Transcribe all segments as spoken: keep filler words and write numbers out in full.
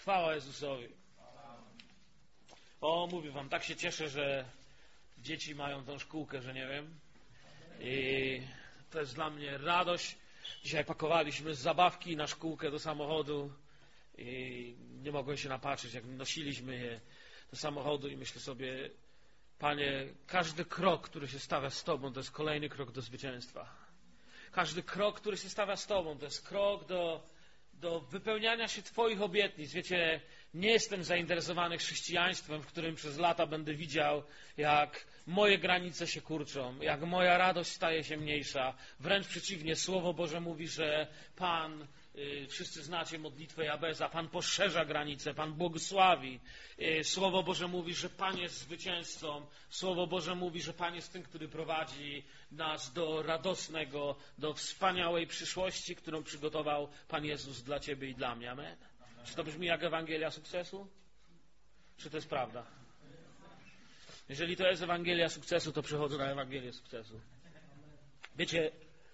Chwała Jezusowi. O, mówię wam, tak się cieszę, że dzieci mają tą szkółkę, że nie wiem. I to jest dla mnie radość. Dzisiaj pakowaliśmy zabawki na szkółkę do samochodu i nie mogłem się napatrzeć, jak nosiliśmy je do samochodu i myślę sobie, Panie, każdy krok, który się stawia z Tobą, to jest kolejny krok do zwycięstwa. Każdy krok, który się stawia z Tobą, to jest krok do, do wypełniania się Twoich obietnic. Wiecie, nie jestem zainteresowany chrześcijaństwem, w którym przez lata będę widział, jak moje granice się kurczą, jak moja radość staje się mniejsza. Wręcz przeciwnie, Słowo Boże mówi, że Pan, y, wszyscy znacie modlitwę Jabeza, Pan poszerza granice, Pan błogosławi. Y, Słowo Boże mówi, że Pan jest zwycięzcą. Słowo Boże mówi, że Pan jest tym, który prowadzi nas do radosnego, do wspaniałej przyszłości, którą przygotował Pan Jezus dla Ciebie i dla mnie. Amen. Czy to brzmi jak Ewangelia sukcesu? Czy to jest prawda? Jeżeli to jest Ewangelia sukcesu, to przechodzę na Ewangelię sukcesu. Wiecie,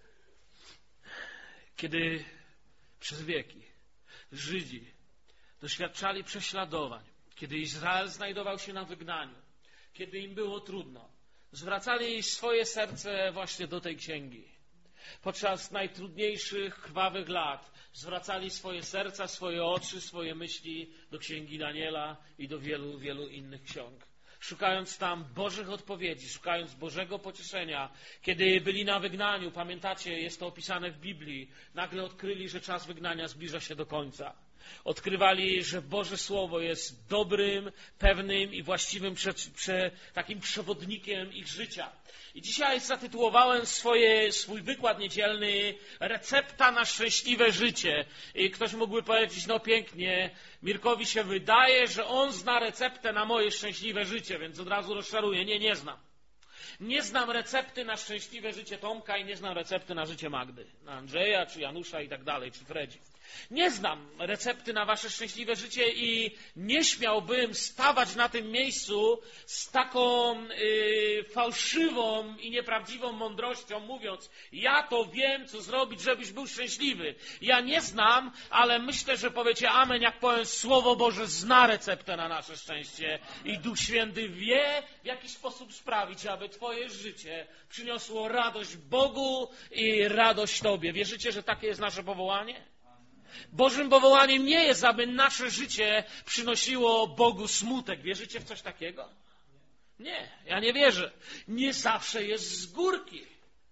kiedy przez wieki Żydzi doświadczali prześladowań, kiedy Izrael znajdował się na wygnaniu, kiedy im było trudno, zwracali swoje serce właśnie do tej księgi. Podczas najtrudniejszych, krwawych lat zwracali swoje serca, swoje oczy, swoje myśli do księgi Daniela i do wielu, wielu innych ksiąg. Szukając tam Bożych odpowiedzi, szukając Bożego pocieszenia. Kiedy byli na wygnaniu, pamiętacie, jest to opisane w Biblii, nagle odkryli, że czas wygnania zbliża się do końca. Odkrywali, że Boże Słowo jest dobrym, pewnym i właściwym prze, prze, takim przewodnikiem ich życia. I dzisiaj zatytułowałem swoje, swój wykład niedzielny Recepta na szczęśliwe życie. I ktoś mógłby powiedzieć, no pięknie, Mirkowi się wydaje, że on zna receptę na moje szczęśliwe życie, więc od razu rozczaruję. Nie, nie znam. Nie znam recepty na szczęśliwe życie Tomka i nie znam recepty na życie Magdy, na Andrzeja, czy Janusza i tak dalej, czy Fredzi. Nie znam recepty na wasze szczęśliwe życie i nie śmiałbym stawać na tym miejscu z taką y, fałszywą i nieprawdziwą mądrością, mówiąc, ja to wiem, co zrobić, żebyś był szczęśliwy. Ja nie znam, ale myślę, że powiecie amen, jak powiem, Słowo Boże zna receptę na nasze szczęście i Duch Święty wie, w jaki sposób sprawić, aby twoje życie przyniosło radość Bogu i radość Tobie. Wierzycie, że takie jest nasze powołanie? Bożym powołaniem nie jest, aby nasze życie przynosiło Bogu smutek. Wierzycie w coś takiego? Nie, ja nie wierzę. Nie zawsze jest z górki.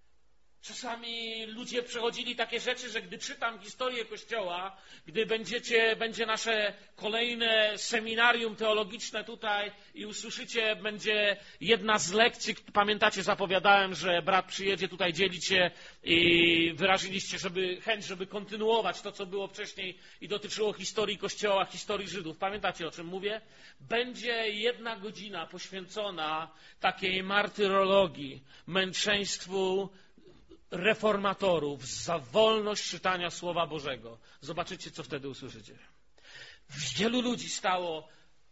Czasami ludzie przechodzili takie rzeczy, że gdy czytam historię Kościoła, gdy będziecie, będzie nasze kolejne seminarium teologiczne tutaj i usłyszycie, będzie jedna z lekcji, pamiętacie, zapowiadałem, że brat przyjedzie tutaj dzielić się i wyraziliście żeby, chęć, żeby kontynuować to, co było wcześniej i dotyczyło historii Kościoła, historii Żydów. Pamiętacie, o czym mówię? Będzie jedna godzina poświęcona takiej martyrologii, męczeństwu reformatorów za wolność czytania Słowa Bożego. Zobaczycie, co wtedy usłyszycie. Wielu ludzi stało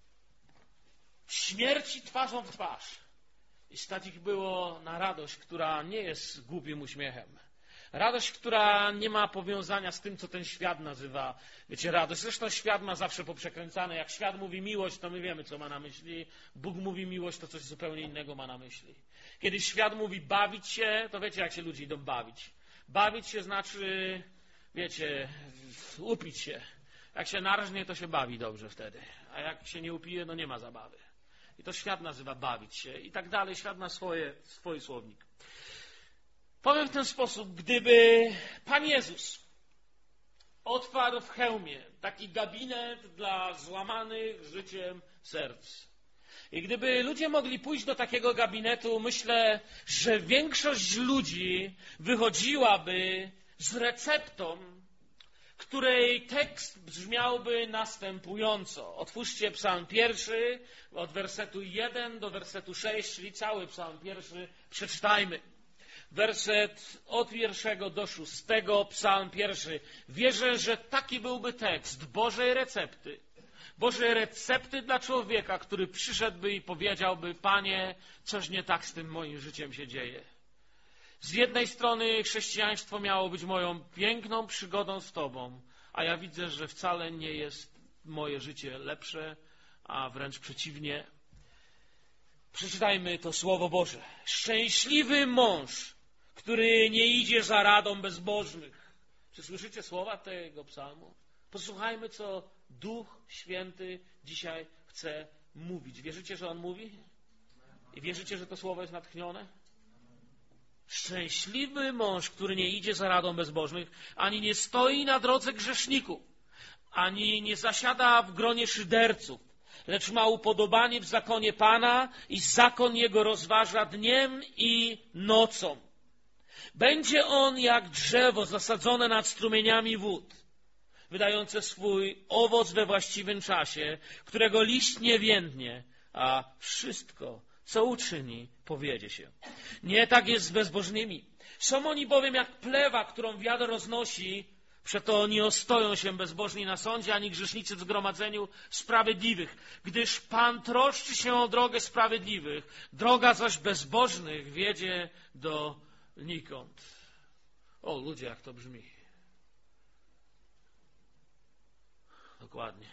śmierci twarzą w twarz. I stać ich było na radość, która nie jest głupim uśmiechem. Radość, która nie ma powiązania z tym, co ten świat nazywa, wiecie, radość. Zresztą świat ma zawsze poprzekręcane. Jak świat mówi miłość, to my wiemy, co ma na myśli. Bóg mówi miłość, to coś zupełnie innego ma na myśli. Kiedy świat mówi bawić się, to wiecie, jak się ludzie idą bawić. Bawić się znaczy, wiecie, upić się. Jak się narżnie, to się bawi dobrze wtedy. A jak się nie upije, no nie ma zabawy. I to świat nazywa bawić się. I tak dalej. Świat ma swoje, swój słownik. Powiem w ten sposób, gdyby Pan Jezus otwarł w Chełmie taki gabinet dla złamanych życiem serc i gdyby ludzie mogli pójść do takiego gabinetu, myślę, że większość ludzi wychodziłaby z receptą, której tekst brzmiałby następująco. Otwórzcie psalm pierwszy od wersetu jeden do wersetu sześć, czyli cały psalm pierwszy przeczytajmy. Werset od pierwszego do szóstego, psalm pierwszy. Wierzę, że taki byłby tekst Bożej recepty. Bożej recepty dla człowieka, który przyszedłby i powiedziałby, Panie, coś nie tak z tym moim życiem się dzieje. Z jednej strony chrześcijaństwo miało być moją piękną przygodą z Tobą, a ja widzę, że wcale nie jest moje życie lepsze, a wręcz przeciwnie. Przeczytajmy to Słowo Boże. Szczęśliwy mąż, który nie idzie za radą bezbożnych. Czy słyszycie słowa tego psalmu? Posłuchajmy, co Duch Święty dzisiaj chce mówić. Wierzycie, że On mówi? I wierzycie, że to słowo jest natchnione? Szczęśliwy mąż, który nie idzie za radą bezbożnych, ani nie stoi na drodze grzeszników, ani nie zasiada w gronie szyderców, lecz ma upodobanie w zakonie Pana i zakon Jego rozważa dniem i nocą. Będzie on jak drzewo zasadzone nad strumieniami wód, wydające swój owoc we właściwym czasie, którego liść nie więdnie, a wszystko, co uczyni, powiedzie się. Nie tak jest z bezbożnymi. Są oni bowiem jak plewa, którą wiatr roznosi, przeto nie ostoją się bezbożni na sądzie, ani grzesznicy w zgromadzeniu sprawiedliwych. Gdyż Pan troszczy się o drogę sprawiedliwych, droga zaś bezbożnych wiedzie do nikąd. O, ludzie, jak to brzmi. Dokładnie.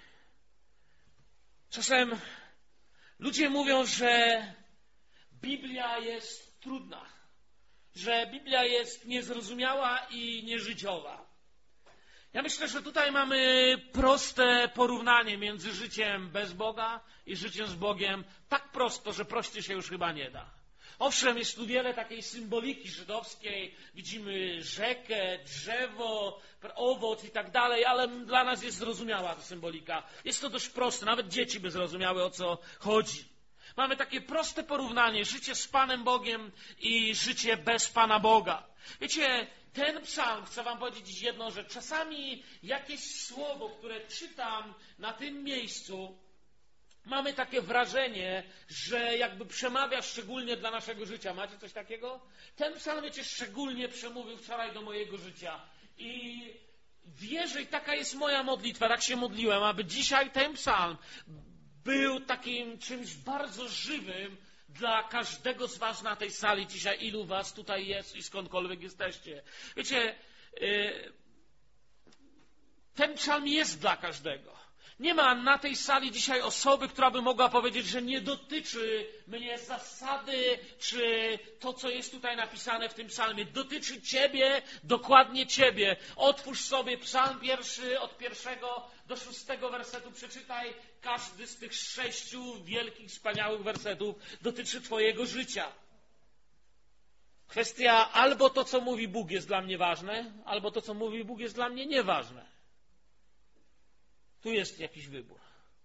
Czasem ludzie mówią, że Biblia jest trudna, że Biblia jest niezrozumiała i nieżyciowa. Ja myślę, że tutaj mamy proste porównanie między życiem bez Boga i życiem z Bogiem. Tak prosto, że prościej się już chyba nie da. Owszem, jest tu wiele takiej symboliki żydowskiej. Widzimy rzekę, drzewo, owoc i tak dalej, ale dla nas jest zrozumiała ta symbolika. Jest to dość proste. Nawet dzieci by zrozumiały, o co chodzi. Mamy takie proste porównanie. Życie z Panem Bogiem i życie bez Pana Boga. Wiecie, ten psalm, chcę wam powiedzieć jedną rzecz. Czasami jakieś słowo, które czytam na tym miejscu, mamy takie wrażenie, że jakby przemawia szczególnie dla naszego życia. Macie coś takiego? Ten psalm, wiecie, szczególnie przemówił wczoraj do mojego życia. I wierzę, i taka jest moja modlitwa, tak się modliłem, aby dzisiaj ten psalm był takim czymś bardzo żywym dla każdego z was na tej sali dzisiaj, ilu was tutaj jest i skądkolwiek jesteście. Wiecie, ten psalm jest dla każdego. Nie ma na tej sali dzisiaj osoby, która by mogła powiedzieć, że nie dotyczy mnie zasady, czy to, co jest tutaj napisane w tym psalmie. Dotyczy ciebie, dokładnie ciebie. Otwórz sobie psalm pierwszy, od pierwszego do szóstego wersetu. Przeczytaj każdy z tych sześciu wielkich, wspaniałych wersetów. Dotyczy twojego życia. Kwestia albo to, co mówi Bóg, jest dla mnie ważne, albo to, co mówi Bóg, jest dla mnie nieważne. Tu jest jakiś wybór.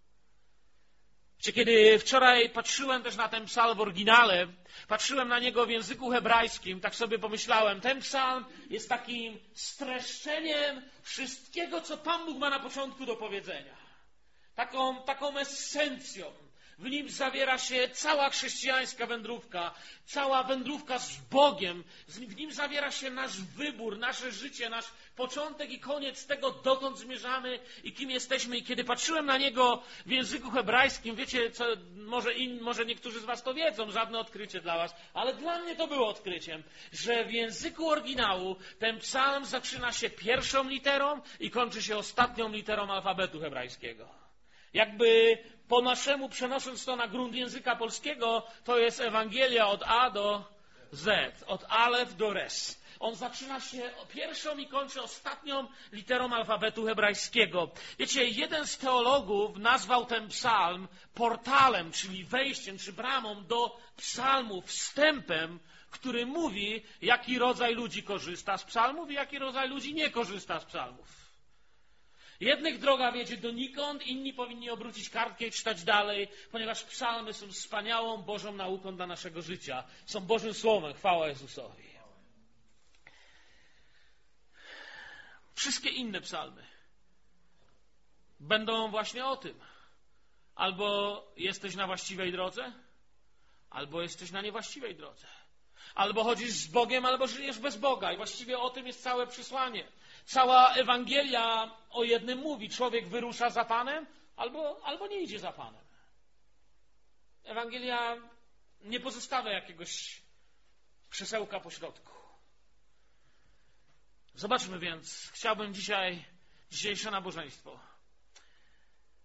Kiedy wczoraj patrzyłem też na ten psalm w oryginale, patrzyłem na niego w języku hebrajskim, tak sobie pomyślałem, ten psalm jest takim streszczeniem wszystkiego, co Pan Bóg ma na początku do powiedzenia. Taką, taką esencją. W nim zawiera się cała chrześcijańska wędrówka, cała wędrówka z Bogiem. W nim zawiera się nasz wybór, nasze życie, nasz początek i koniec tego, dokąd zmierzamy i kim jesteśmy. I kiedy patrzyłem na niego w języku hebrajskim, wiecie, co, może, in, może niektórzy z was to wiedzą, żadne odkrycie dla was, ale dla mnie to było odkryciem, że w języku oryginału ten psalm zaczyna się pierwszą literą i kończy się ostatnią literą alfabetu hebrajskiego. Jakby po naszemu, przenosząc to na grunt języka polskiego, to jest Ewangelia od A do Z, od Alef do Res. On zaczyna się pierwszą i kończy ostatnią literą alfabetu hebrajskiego. Wiecie, jeden z teologów nazwał ten psalm portalem, czyli wejściem, czy bramą do psalmu, wstępem, który mówi, jaki rodzaj ludzi korzysta z psalmów i jaki rodzaj ludzi nie korzysta z psalmów. Jednych droga wiedzie donikąd, inni powinni obrócić kartkę i czytać dalej, ponieważ psalmy są wspaniałą Bożą nauką dla naszego życia. Są Bożym Słowem, chwała Jezusowi. Wszystkie inne psalmy będą właśnie o tym. Albo jesteś na właściwej drodze, albo jesteś na niewłaściwej drodze. Albo chodzisz z Bogiem, albo żyjesz bez Boga. I właściwie o tym jest całe przesłanie. Cała Ewangelia o jednym mówi. Człowiek wyrusza za Panem, albo, albo nie idzie za Panem. Ewangelia nie pozostawia jakiegoś krzesełka po środku. Zobaczmy więc, chciałbym dzisiaj, dzisiejsze nabożeństwo,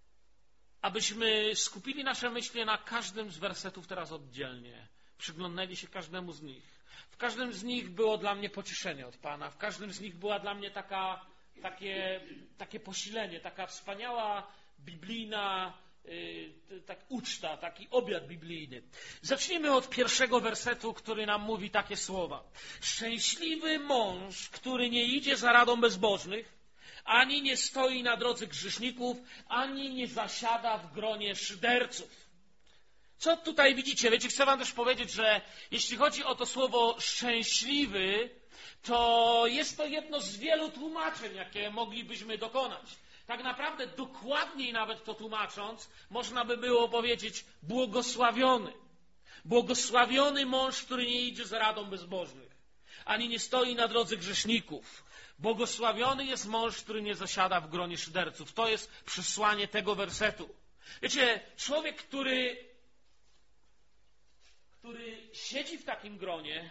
abyśmy skupili nasze myśli na każdym z wersetów teraz oddzielnie. Przyglądnęli się każdemu z nich. W każdym z nich było dla mnie pocieszenie od Pana. W każdym z nich była dla mnie taka, takie, takie posilenie, taka wspaniała biblijna yy, tak, uczta, taki obiad biblijny. Zacznijmy od pierwszego wersetu, który nam mówi takie słowa. Szczęśliwy mąż, który nie idzie za radą bezbożnych, ani nie stoi na drodze grzeszników, ani nie zasiada w gronie szyderców. Co tutaj widzicie? Wiecie, chcę wam też powiedzieć, że jeśli chodzi o to słowo szczęśliwy, to jest to jedno z wielu tłumaczeń, jakie moglibyśmy dokonać. Tak naprawdę dokładniej nawet to tłumacząc, można by było powiedzieć błogosławiony. Błogosławiony mąż, który nie idzie za radą bezbożnych, ani nie stoi na drodze grzeszników. Błogosławiony jest mąż, który nie zasiada w gronie szyderców. To jest przesłanie tego wersetu. Wiecie, człowiek, który który siedzi w takim gronie,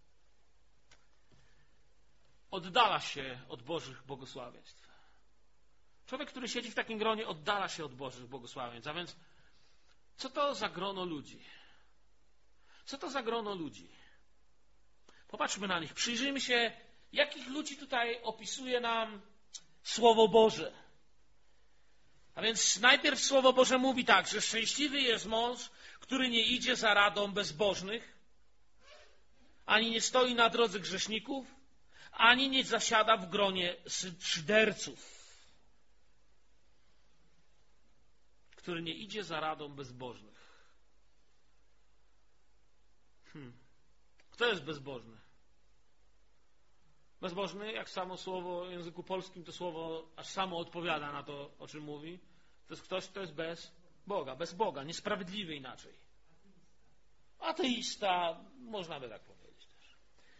oddala się od Bożych błogosławieństw. Człowiek, który siedzi w takim gronie, oddala się od Bożych błogosławieństw. A więc, co to za grono ludzi? Co to za grono ludzi? Popatrzmy na nich. Przyjrzyjmy się, jakich ludzi tutaj opisuje nam Słowo Boże. A więc najpierw Słowo Boże mówi tak, że szczęśliwy jest mąż, który nie idzie za radą bezbożnych, ani nie stoi na drodze grzeszników, ani nie zasiada w gronie szyderców. Który nie idzie za radą bezbożnych. Hmm. Kto jest bezbożny? Bezbożny, jak samo słowo w języku polskim, to słowo aż samo odpowiada na to, o czym mówi. To jest ktoś, kto jest bez Boga, bez Boga, niesprawiedliwy inaczej. Ateista, można by tak powiedzieć też.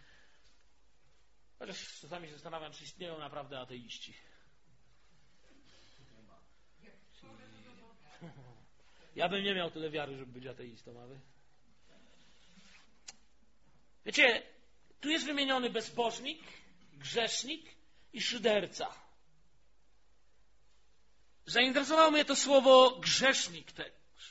Chociaż czasami się zastanawiam, czy istnieją naprawdę ateiści. Ja bym nie miał tyle wiary, żeby być ateistą, a wy? Wiecie, tu jest wymieniony bezbożnik, grzesznik i szyderca. Zainteresowało mnie to słowo grzesznik też.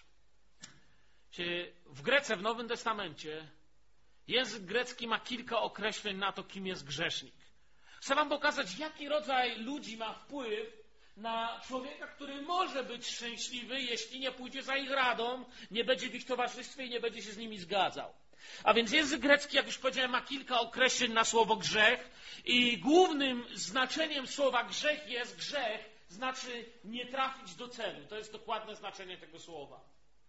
W Grece, w Nowym Testamencie, język grecki ma kilka określeń na to, kim jest grzesznik. Chcę wam pokazać, jaki rodzaj ludzi ma wpływ na człowieka, który może być szczęśliwy, jeśli nie pójdzie za ich radą, nie będzie w ich towarzystwie i nie będzie się z nimi zgadzał. A więc język grecki, jak już powiedziałem, ma kilka określeń na słowo grzech i głównym znaczeniem słowa grzech jest grzech, znaczy nie trafić do celu. To jest dokładne znaczenie tego słowa.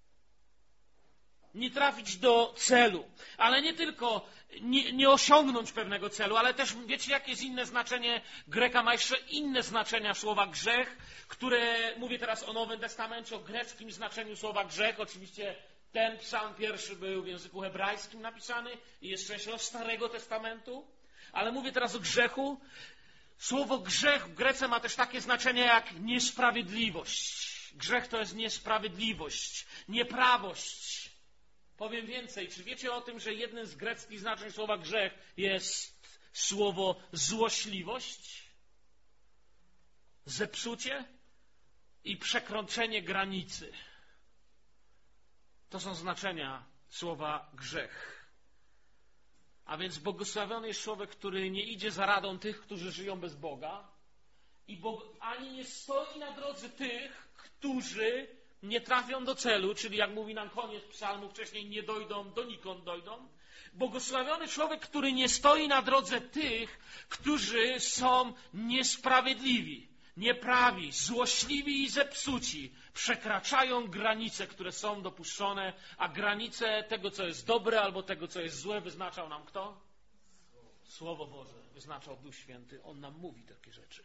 Nie trafić do celu. Ale nie tylko nie, nie osiągnąć pewnego celu, ale też wiecie, jakie jest inne znaczenie? Greka ma jeszcze inne znaczenia słowa grzech, które, mówię teraz o Nowym Testamencie, o greckim znaczeniu słowa grzech. Oczywiście ten psalm pierwszy był w języku hebrajskim napisany i jest częścią Starego Testamentu. Ale mówię teraz o grzechu. Słowo grzech w Grece ma też takie znaczenie jak niesprawiedliwość. Grzech to jest niesprawiedliwość, nieprawość. Powiem więcej, czy wiecie o tym, że jednym z greckich znaczeń słowa grzech jest słowo złośliwość, zepsucie i przekroczenie granicy. To są znaczenia słowa grzech. A więc błogosławiony jest człowiek, który nie idzie za radą tych, którzy żyją bez Boga, i Bog, ani nie stoi na drodze tych, którzy nie trafią do celu, czyli jak mówi nam koniec psalmu wcześniej, nie dojdą, donikąd dojdą. Błogosławiony człowiek, który nie stoi na drodze tych, którzy są niesprawiedliwi, nieprawi, złośliwi i zepsuci, przekraczają granice, które są dopuszczone, a granice tego, co jest dobre albo tego, co jest złe, wyznaczał nam kto? Słowo Boże. Wyznaczał Duch Święty. On nam mówi takie rzeczy.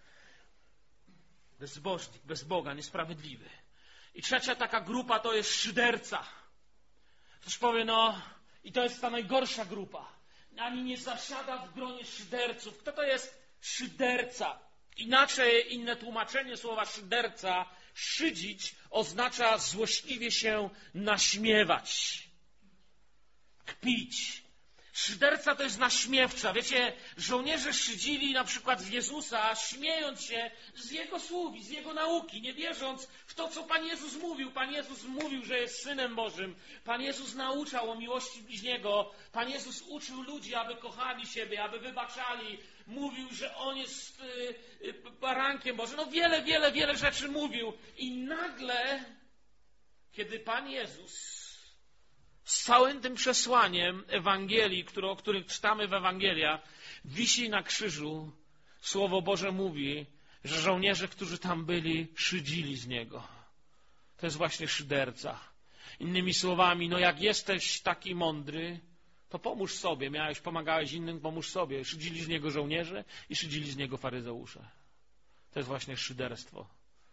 Bezbożnik, bez Boga, niesprawiedliwy. I trzecia taka grupa to jest szyderca. Ktoś powie, no i to jest ta najgorsza grupa. Ani nie zasiada w gronie szyderców. Kto to jest szyderca? Inaczej, inne tłumaczenie słowa szyderca, szydzić, oznacza złośliwie się naśmiewać, kpić. Szyderca to jest naśmiewcza. Wiecie, żołnierze szydzili na przykład z Jezusa, śmiejąc się z Jego słów i z Jego nauki, nie wierząc w to, co Pan Jezus mówił. Pan Jezus mówił, że jest Synem Bożym. Pan Jezus nauczał o miłości bliźniego. Pan Jezus uczył ludzi, aby kochali siebie, aby wybaczali. Mówił, że On jest y, y, barankiem Bożym. No wiele, wiele, wiele rzeczy mówił. I nagle, kiedy Pan Jezus z całym tym przesłaniem Ewangelii, które, o których czytamy w Ewangeliach, wisi na krzyżu, Słowo Boże mówi, że żołnierze, którzy tam byli, szydzili z Niego. To jest właśnie szyderca. Innymi słowami, no jak jesteś taki mądry, to pomóż sobie. Miałeś, pomagałeś innym, pomóż sobie. Szydzili z Niego żołnierze i szydzili z Niego faryzeusze. To jest właśnie szyderstwo.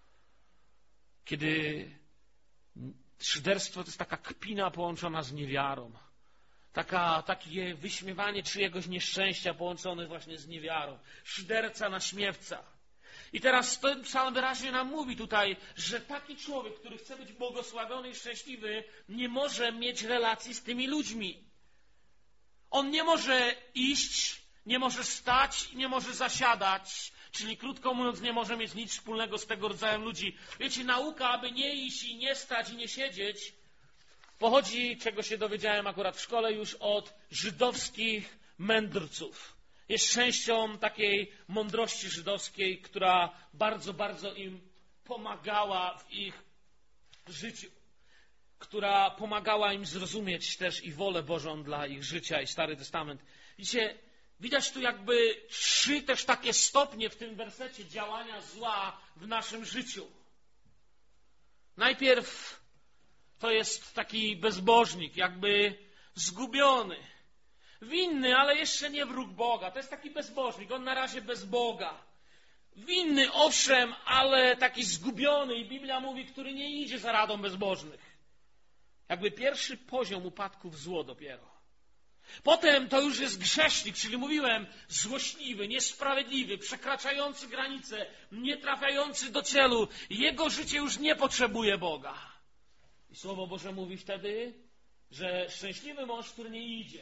Kiedy szyderstwo to jest taka kpina połączona z niewiarą. Taka, takie wyśmiewanie czyjegoś nieszczęścia połączone właśnie z niewiarą. Szyderca, naśmiewca. I teraz ten psalm wyraźnie nam mówi tutaj, że taki człowiek, który chce być błogosławiony i szczęśliwy, nie może mieć relacji z tymi ludźmi. On nie może iść, nie może stać, nie może zasiadać, czyli krótko mówiąc, nie może mieć nic wspólnego z tego rodzaju ludzi. Wiecie, nauka, aby nie iść i nie stać i nie siedzieć, pochodzi, czego się dowiedziałem akurat w szkole, już od żydowskich mędrców. Jest częścią takiej mądrości żydowskiej, która bardzo, bardzo im pomagała w ich życiu, która pomagała im zrozumieć też i wolę Bożą dla ich życia i Stary Testament. Widzicie, widać tu jakby trzy też takie stopnie w tym wersecie działania zła w naszym życiu. Najpierw to jest taki bezbożnik, jakby zgubiony, winny, ale jeszcze nie wróg Boga. To jest taki bezbożnik, on na razie bez Boga. Winny, owszem, ale taki zgubiony i Biblia mówi, który nie idzie za radą bezbożnych. Jakby pierwszy poziom upadku w zło dopiero. Potem to już jest grzesznik, czyli mówiłem, złośliwy, niesprawiedliwy, przekraczający granice, nie trafiający do celu. Jego życie już nie potrzebuje Boga. I Słowo Boże mówi wtedy, że szczęśliwy mąż, który nie idzie.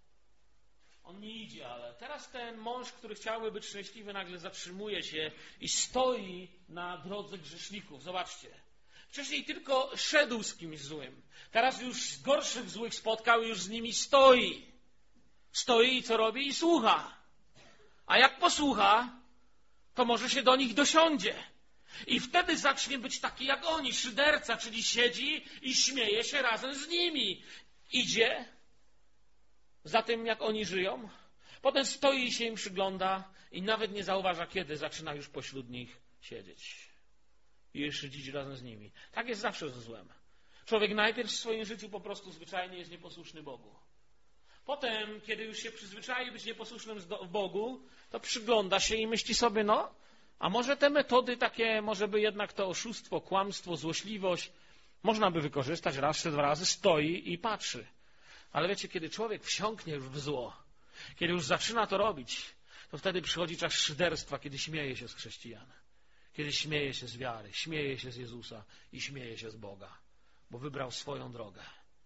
On nie idzie, ale teraz ten mąż, który chciałby być szczęśliwy, nagle zatrzymuje się i stoi na drodze grzeszników. Zobaczcie. Wcześniej tylko szedł z kimś złym. Teraz już gorszych złych spotkał i już z nimi stoi. Stoi i co robi? I słucha. A jak posłucha, to może się do nich dosiądzie. I wtedy zacznie być taki jak oni, szyderca, czyli siedzi i śmieje się razem z nimi. Idzie za tym, jak oni żyją. Potem stoi i się im przygląda i nawet nie zauważa, kiedy zaczyna już pośród nich siedzieć. I szydzić razem z nimi. Tak jest zawsze ze złem. Człowiek najpierw w swoim życiu po prostu zwyczajnie jest nieposłuszny Bogu. Potem, kiedy już się przyzwyczai być nieposłusznym Bogu, to przygląda się i myśli sobie, no, a może te metody takie, może by jednak to oszustwo, kłamstwo, złośliwość, można by wykorzystać raz czy dwa razy, stoi i patrzy. Ale wiecie, kiedy człowiek wsiąknie już w zło, kiedy już zaczyna to robić, to wtedy przychodzi czas szyderstwa, kiedy śmieje się z chrześcijan. Kiedy śmieje się z wiary, śmieje się z Jezusa i śmieje się z Boga, bo wybrał swoją drogę.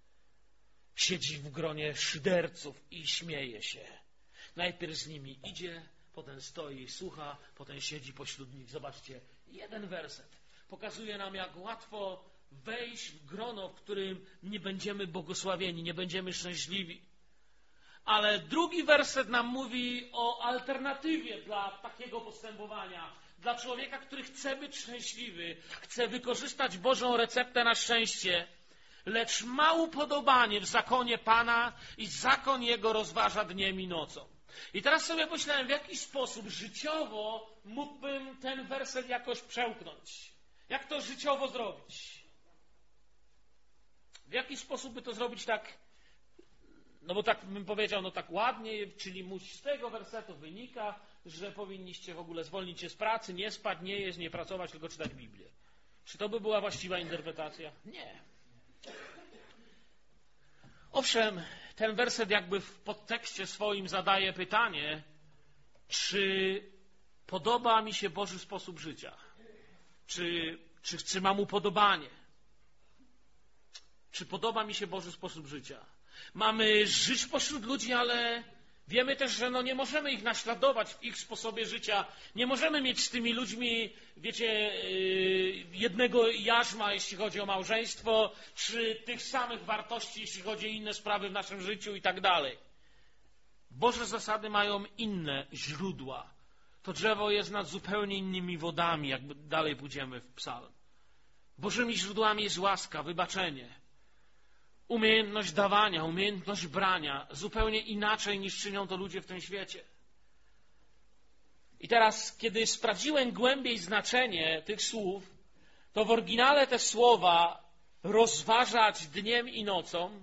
Siedzi w gronie szyderców i śmieje się. Najpierw z nimi idzie, potem stoi, słucha, potem siedzi pośród nich. Zobaczcie, jeden werset pokazuje nam, jak łatwo wejść w grono, w którym nie będziemy błogosławieni, nie będziemy szczęśliwi. Ale drugi werset nam mówi o alternatywie dla takiego postępowania. Dla człowieka, który chce być szczęśliwy, chce wykorzystać Bożą receptę na szczęście, lecz ma upodobanie w zakonie Pana i zakon Jego rozważa dniem i nocą. I teraz sobie myślałem, w jaki sposób życiowo mógłbym ten werset jakoś przełknąć. Jak to życiowo zrobić? W jaki sposób by to zrobić tak, no bo tak bym powiedział, no tak ładnie, czyli z tego wersetu wynika, że powinniście w ogóle zwolnić się z pracy, nie spać, nie jeść, nie pracować, tylko czytać Biblię. Czy to by była właściwa interpretacja? Nie. Owszem, ten werset jakby w podtekście swoim zadaje pytanie, czy podoba mi się Boży sposób życia? Czy, czy, czy mam upodobanie? Czy podoba mi się Boży sposób życia? Mamy żyć pośród ludzi, ale wiemy też, że no nie możemy ich naśladować w ich sposobie życia. Nie możemy mieć z tymi ludźmi, wiecie, jednego jarzma, jeśli chodzi o małżeństwo, czy tych samych wartości, jeśli chodzi o inne sprawy w naszym życiu i tak dalej. Boże zasady mają inne źródła. To drzewo jest nad zupełnie innymi wodami, jakby dalej pójdziemy w psalm. Bożymi źródłami jest łaska, wybaczenie, umiejętność dawania, umiejętność brania, zupełnie inaczej niż czynią to ludzie w tym świecie. I teraz, kiedy sprawdziłem głębiej znaczenie tych słów, to w oryginale te słowa rozważać dniem i nocą,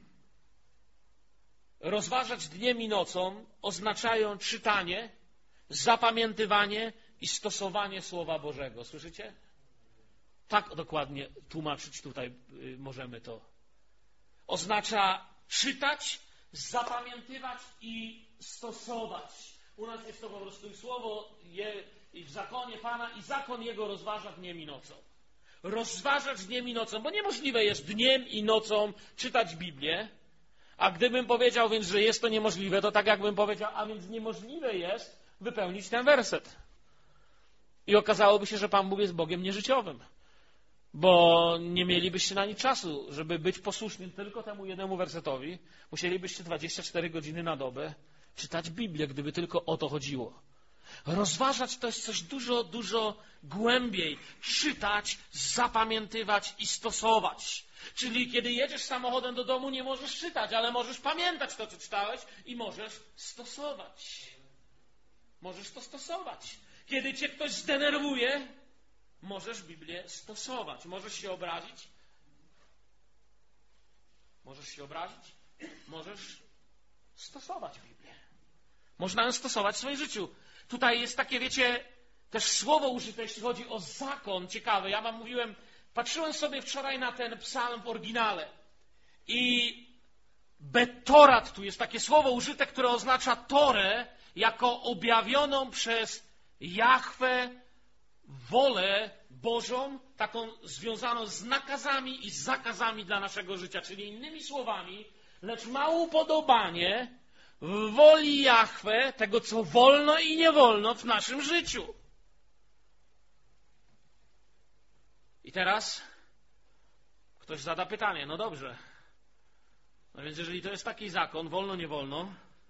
rozważać dniem i nocą oznaczają czytanie, zapamiętywanie i stosowanie Słowa Bożego. Słyszycie? Tak dokładnie tłumaczyć tutaj możemy to. Oznacza czytać, zapamiętywać i stosować. U nas jest to po prostu słowo je w zakonie Pana i zakon Jego rozważa dniem i nocą. Rozważać dniem i nocą, bo niemożliwe jest dniem i nocą czytać Biblię, a gdybym powiedział więc, że jest to niemożliwe, to tak jakbym powiedział, a więc niemożliwe jest wypełnić ten werset. I okazałoby się, że Pan Bóg jest Bogiem nieżyciowym, bo nie mielibyście na nic czasu, żeby być posłusznym tylko temu jednemu wersetowi. Musielibyście dwadzieścia cztery godziny na dobę czytać Biblię, gdyby tylko o to chodziło. Rozważać to jest coś dużo, dużo głębiej. Czytać, zapamiętywać i stosować. Czyli kiedy jedziesz samochodem do domu, nie możesz czytać, ale możesz pamiętać to, co czytałeś i możesz stosować. Możesz to stosować. Kiedy cię ktoś zdenerwuje, możesz Biblię stosować. Możesz się obrazić. Możesz się obrazić. Możesz stosować Biblię. Można ją stosować w swoim życiu. Tutaj jest takie, wiecie, też słowo użyte, jeśli chodzi o zakon. Ciekawe. Ja wam mówiłem, patrzyłem sobie wczoraj na ten psalm w oryginale. I betorat, tu jest takie słowo użyte, które oznacza Torę, jako objawioną przez Jahwe wolę Bożą, taką związaną z nakazami i zakazami dla naszego życia. Czyli innymi słowami, lecz ma upodobanie w woli Jahwe, tego co wolno i nie wolno w naszym życiu. I teraz ktoś zada pytanie, no dobrze, no więc jeżeli to jest taki zakon, wolno, nie wolno,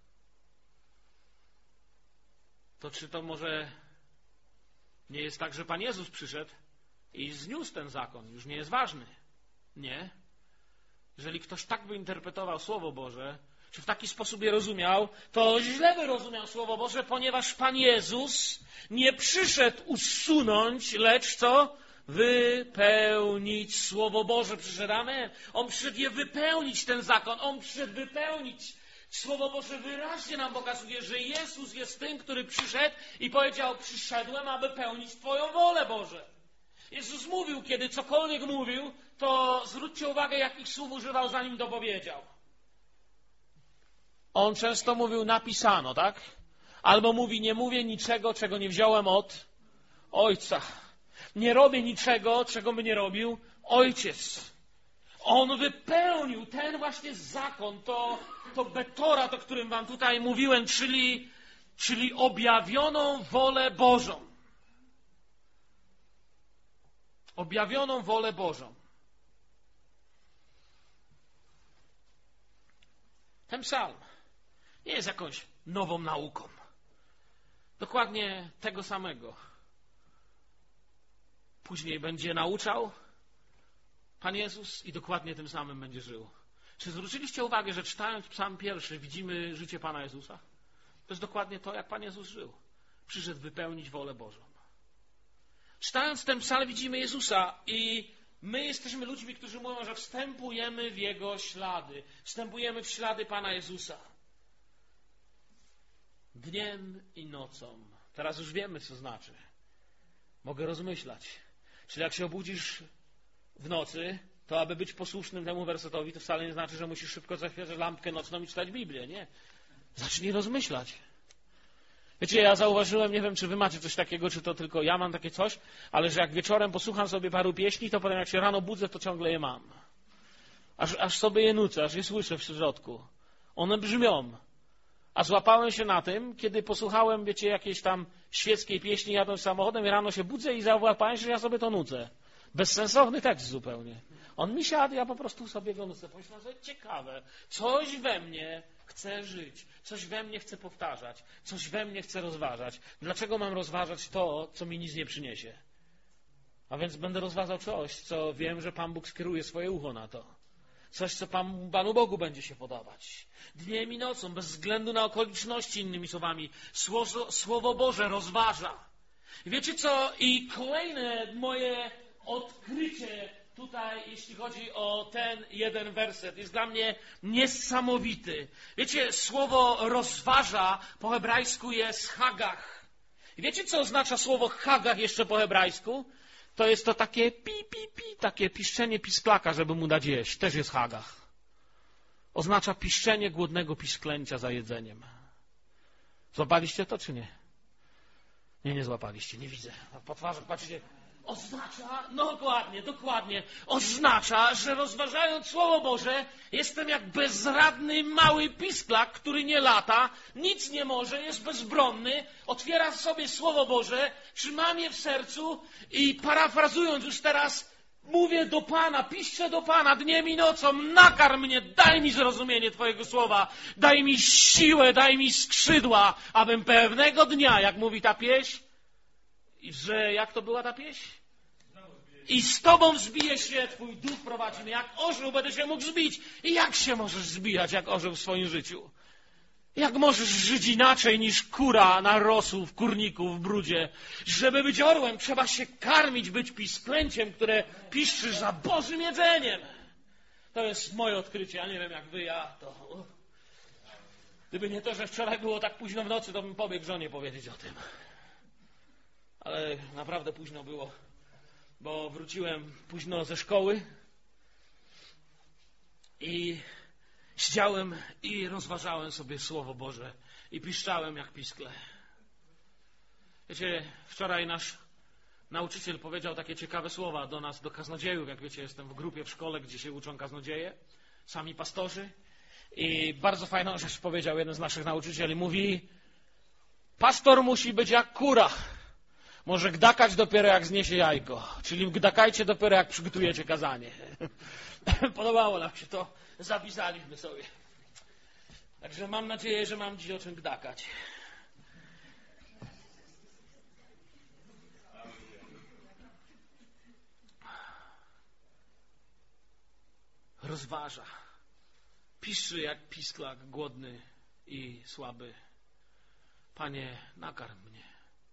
to czy to może nie jest tak, że Pan Jezus przyszedł i zniósł ten zakon? Już nie jest ważny. Nie. Jeżeli ktoś tak by interpretował Słowo Boże, czy w taki sposób je rozumiał, to źle by rozumiał Słowo Boże, ponieważ Pan Jezus nie przyszedł usunąć, lecz co? Wypełnić Słowo Boże. Przyszedł, amen. On przyszedł je wypełnić, ten zakon. On przyszedł wypełnić. Słowo Boże wyraźnie nam pokazuje, że Jezus jest tym, który przyszedł i powiedział, przyszedłem, aby pełnić Twoją wolę, Boże. Jezus mówił, kiedy cokolwiek mówił, to zwróćcie uwagę, jakich słów używał, zanim to powiedział. On często mówił napisano, tak? Albo mówi, nie mówię niczego, czego nie wziąłem od Ojca. Nie robię niczego, czego by nie robił Ojciec. On wypełnił ten właśnie zakon, to, to betorat, o którym wam tutaj mówiłem, czyli, czyli objawioną wolę Bożą. Objawioną wolę Bożą. Ten psalm nie jest jakąś nową nauką. Dokładnie tego samego. Później będzie nauczał Pan Jezus i dokładnie tym samym będzie żył. Czy zwróciliście uwagę, że czytając psalm pierwszy widzimy życie Pana Jezusa? To jest dokładnie to, jak Pan Jezus żył. Przyszedł wypełnić wolę Bożą. Czytając ten psalm widzimy Jezusa i my jesteśmy ludźmi, którzy mówią, że wstępujemy w Jego ślady. Wstępujemy w ślady Pana Jezusa. Dniem i nocą. Teraz już wiemy, co znaczy. Mogę rozmyślać. Czyli jak się obudzisz w nocy, to aby być posłusznym temu wersetowi, to wcale nie znaczy, że musisz szybko zaświecić lampkę nocną i czytać Biblię. Nie. Zacznij rozmyślać. Wiecie, ja zauważyłem, nie wiem, czy wy macie coś takiego, czy to tylko ja mam takie coś, ale że jak wieczorem posłucham sobie paru pieśni, to potem jak się rano budzę, to ciągle je mam. Aż, aż sobie je nucę, aż je słyszę w środku. One brzmią. A złapałem się na tym, kiedy posłuchałem, wiecie, jakiejś tam świeckiej pieśni, jadąc samochodem i rano się budzę i załapałem się, że ja sobie to nucę. Bezsensowny tekst zupełnie. On mi siadł, ja po prostu sobie go nucę. Pomyślałem sobie, ciekawe, coś we mnie chce żyć, coś we mnie chce powtarzać, coś we mnie chce rozważać. Dlaczego mam rozważać to, co mi nic nie przyniesie? A więc będę rozważał coś, co wiem, że Pan Bóg skieruje swoje ucho na to. Coś, co Pan, Panu Bogu będzie się podobać. Dniem i nocą, bez względu na okoliczności, innymi słowami, Słowo, Słowo Boże rozważa. I wiecie co? I kolejne moje odkrycie tutaj, jeśli chodzi o ten jeden werset, jest dla mnie niesamowity. Wiecie, słowo rozważa po hebrajsku jest hagach. I wiecie, co oznacza słowo hagach jeszcze po hebrajsku? To jest to takie pi, pi, pi, takie piszczenie pisklaka, żeby mu dać jeść. Też jest hagach. Oznacza piszczenie głodnego pisklęcia za jedzeniem. Złapaliście to, czy nie? Nie, nie złapaliście, nie widzę. Po twarzach patrzycie. Oznacza, no dokładnie, dokładnie, oznacza, że rozważając Słowo Boże, jestem jak bezradny mały pisklak, który nie lata, nic nie może, jest bezbronny, otwiera sobie Słowo Boże, trzymam je w sercu i parafrazując już teraz, mówię do Pana, piszczę do Pana dniem i nocą, nakarm mnie, daj mi zrozumienie Twojego Słowa, daj mi siłę, daj mi skrzydła, abym pewnego dnia, jak mówi ta pieśń, i że jak to była ta pieśń? I z Tobą wzbije się, Twój duch prowadzi mnie. Jak orzeł będę się mógł zbić. I jak się możesz zbijać jak orzeł w swoim życiu? Jak możesz żyć inaczej niż kura na rosół, w kurniku, w brudzie? Żeby być orłem, trzeba się karmić, być pisklęciem, które piszczy za Bożym jedzeniem. To jest moje odkrycie. Ja nie wiem jak wy, ja to... Gdyby nie to, że wczoraj było tak późno w nocy, to bym pobiegł żonie powiedzieć o tym. Ale naprawdę późno było, bo wróciłem późno ze szkoły i siedziałem i rozważałem sobie Słowo Boże i piszczałem jak piskle. Wiecie, wczoraj nasz nauczyciel powiedział takie ciekawe słowa do nas, do kaznodziejów. Jak wiecie, jestem w grupie w szkole, gdzie się uczą kaznodzieje, sami pastorzy. I bardzo fajną rzecz powiedział jeden z naszych nauczycieli. Mówi, pastor musi być jak kura. Może gdakać dopiero jak zniesie jajko. Czyli gdakajcie dopiero jak przygotujecie kazanie. Podobało nam się to. Zapisaliśmy sobie. Także mam nadzieję, że mam dziś o czym gdakać. Rozważa. Piszczy jak pisklak, głodny i słaby. Panie, nakarm mnie.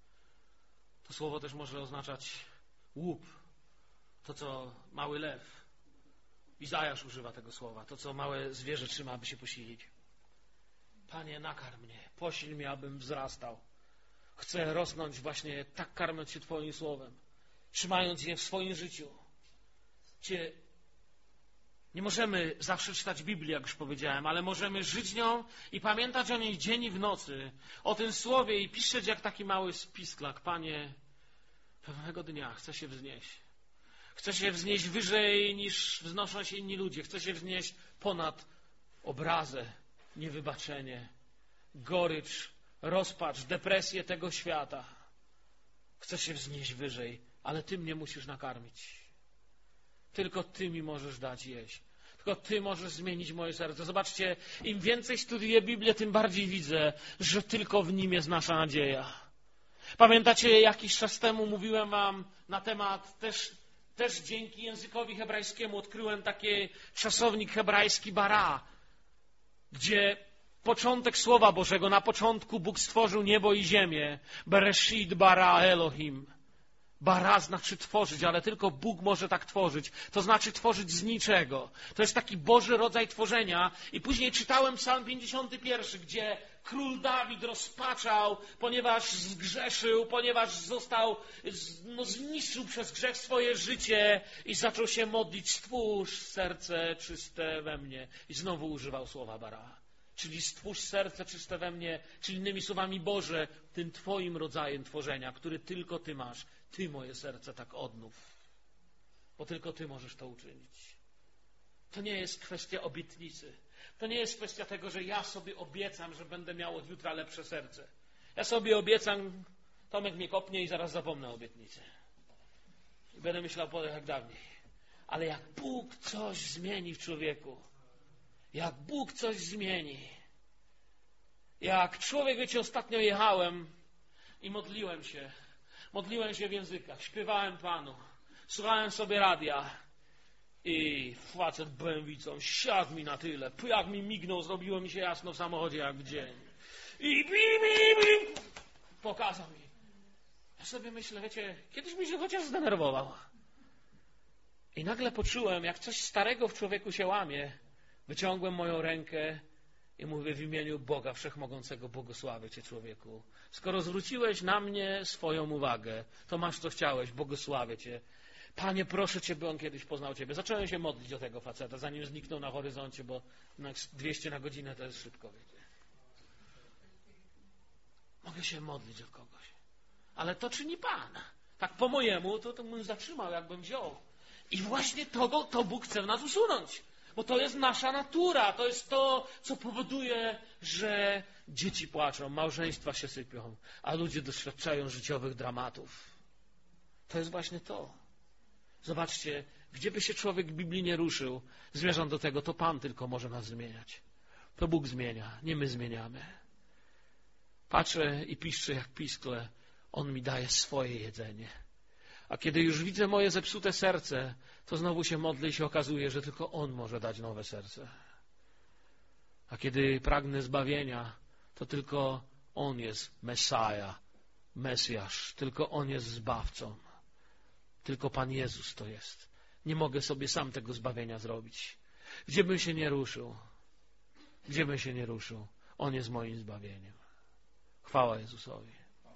To słowo też może oznaczać łup. To, co mały lew. Izajasz używa tego słowa. To, co małe zwierzę trzyma, aby się posilić. Panie, nakarm mnie. Posil mnie, abym wzrastał. Chcę rosnąć właśnie tak, karmiąc się Twoim słowem. Trzymając je w swoim życiu. Cię nie możemy zawsze czytać Biblii, jak już powiedziałem, ale możemy żyć nią i pamiętać o niej dzień i w nocy. O tym słowie i piszeć jak taki mały spisklak. Panie, pewnego dnia chcę się wznieść. Chcę się wznieść wyżej niż wznoszą się inni ludzie. Chcę się wznieść ponad obrazę, niewybaczenie, gorycz, rozpacz, depresję tego świata. Chcę się wznieść wyżej, ale Ty mnie musisz nakarmić. Tylko Ty mi możesz dać jeść. Tylko Ty możesz zmienić moje serce. Zobaczcie, im więcej studiuję Biblię, tym bardziej widzę, że tylko w Nim jest nasza nadzieja. Pamiętacie, jakiś czas temu mówiłem Wam na temat, też, też dzięki językowi hebrajskiemu odkryłem taki czasownik hebrajski bara, gdzie początek Słowa Bożego, na początku Bóg stworzył niebo i ziemię. Bereshit bara Elohim. Bara znaczy tworzyć, ale tylko Bóg może tak tworzyć. To znaczy tworzyć z niczego. To jest taki Boży rodzaj tworzenia. I później czytałem Psalm pięćdziesiąty pierwszy, gdzie król Dawid rozpaczał, ponieważ zgrzeszył, ponieważ został, no, zniszczył przez grzech swoje życie i zaczął się modlić: stwórz serce czyste we mnie. I znowu używał słowa bara. Czyli stwórz serce czyste we mnie, czyli innymi słowami, Boże, tym Twoim rodzajem tworzenia, który tylko Ty masz. Ty moje serce tak odnów, bo tylko Ty możesz to uczynić. To nie jest kwestia obietnicy. To nie jest kwestia tego, że ja sobie obiecam, że będę miał od jutra lepsze serce. Ja sobie obiecam, Tomek mnie kopnie i zaraz zapomnę o obietnicy. I będę myślał po jak dawniej. Ale jak Bóg coś zmieni w człowieku, jak Bóg coś zmieni, jak człowiek, wiecie, ostatnio jechałem i modliłem się, modliłem się w językach, śpiewałem Panu, słuchałem sobie radia i facet bębicą siadł mi na tyle, jak mi mignął, zrobiło mi się jasno w samochodzie jak w dzień. I bim, bim, bim, pokazał mi. Ja sobie myślę, wiecie, kiedyś mi się chociaż zdenerwował. I nagle poczułem, jak coś starego w człowieku się łamie. Wyciągłem moją rękę i mówię: w imieniu Boga Wszechmogącego błogosławię Cię, człowieku. Skoro zwróciłeś na mnie swoją uwagę, to masz co chciałeś, błogosławię Cię. Panie, proszę Cię, by on kiedyś poznał Ciebie. Zacząłem się modlić o tego faceta, zanim zniknął na horyzoncie, bo dwieście na godzinę to jest szybko, wiecie. Mogę się modlić o kogoś. Ale to czyni Pan. Tak po mojemu, to, to bym zatrzymał, jakbym wziął. I właśnie to, to Bóg chce w nas usunąć. Bo to jest nasza natura. To jest to, co powoduje, że dzieci płaczą, małżeństwa się sypią, a ludzie doświadczają życiowych dramatów. To jest właśnie to. Zobaczcie, gdzie by się człowiek w Biblii nie ruszył, zmierzam do tego, to Pan tylko może nas zmieniać. To Bóg zmienia, nie my zmieniamy. Patrzę i piszczę jak piskle. On mi daje swoje jedzenie. A kiedy już widzę moje zepsute serce, to znowu się modlę i się okazuje, że tylko On może dać nowe serce. A kiedy pragnę zbawienia, to tylko On jest Mesaja, Mesjasz. Tylko On jest Zbawcą. Tylko Pan Jezus to jest. Nie mogę sobie sam tego zbawienia zrobić. Gdzie bym się nie ruszył, gdzie bym się nie ruszył, On jest moim zbawieniem. Chwała Jezusowi.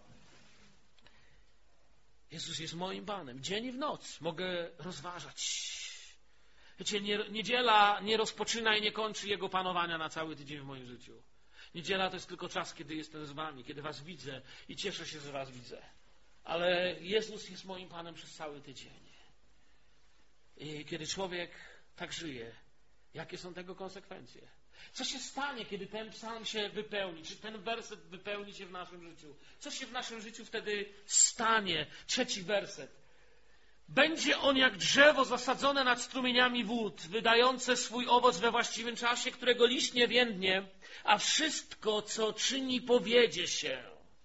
Jezus jest moim Panem. Dzień i w noc mogę rozważać. Wiecie, nie, niedziela nie rozpoczyna i nie kończy Jego panowania na cały tydzień w moim życiu. Niedziela to jest tylko czas, kiedy jestem z wami, kiedy was widzę i cieszę się, że was widzę. Ale Jezus jest moim Panem przez cały tydzień. I kiedy człowiek tak żyje, jakie są tego konsekwencje? Co się stanie, kiedy ten psalm się wypełni? Czy ten werset wypełni się w naszym życiu? Co się w naszym życiu wtedy stanie? Trzeci werset. Będzie on jak drzewo zasadzone nad strumieniami wód, wydające swój owoc we właściwym czasie, którego liść nie więdnie, a wszystko, co czyni, powiedzie się.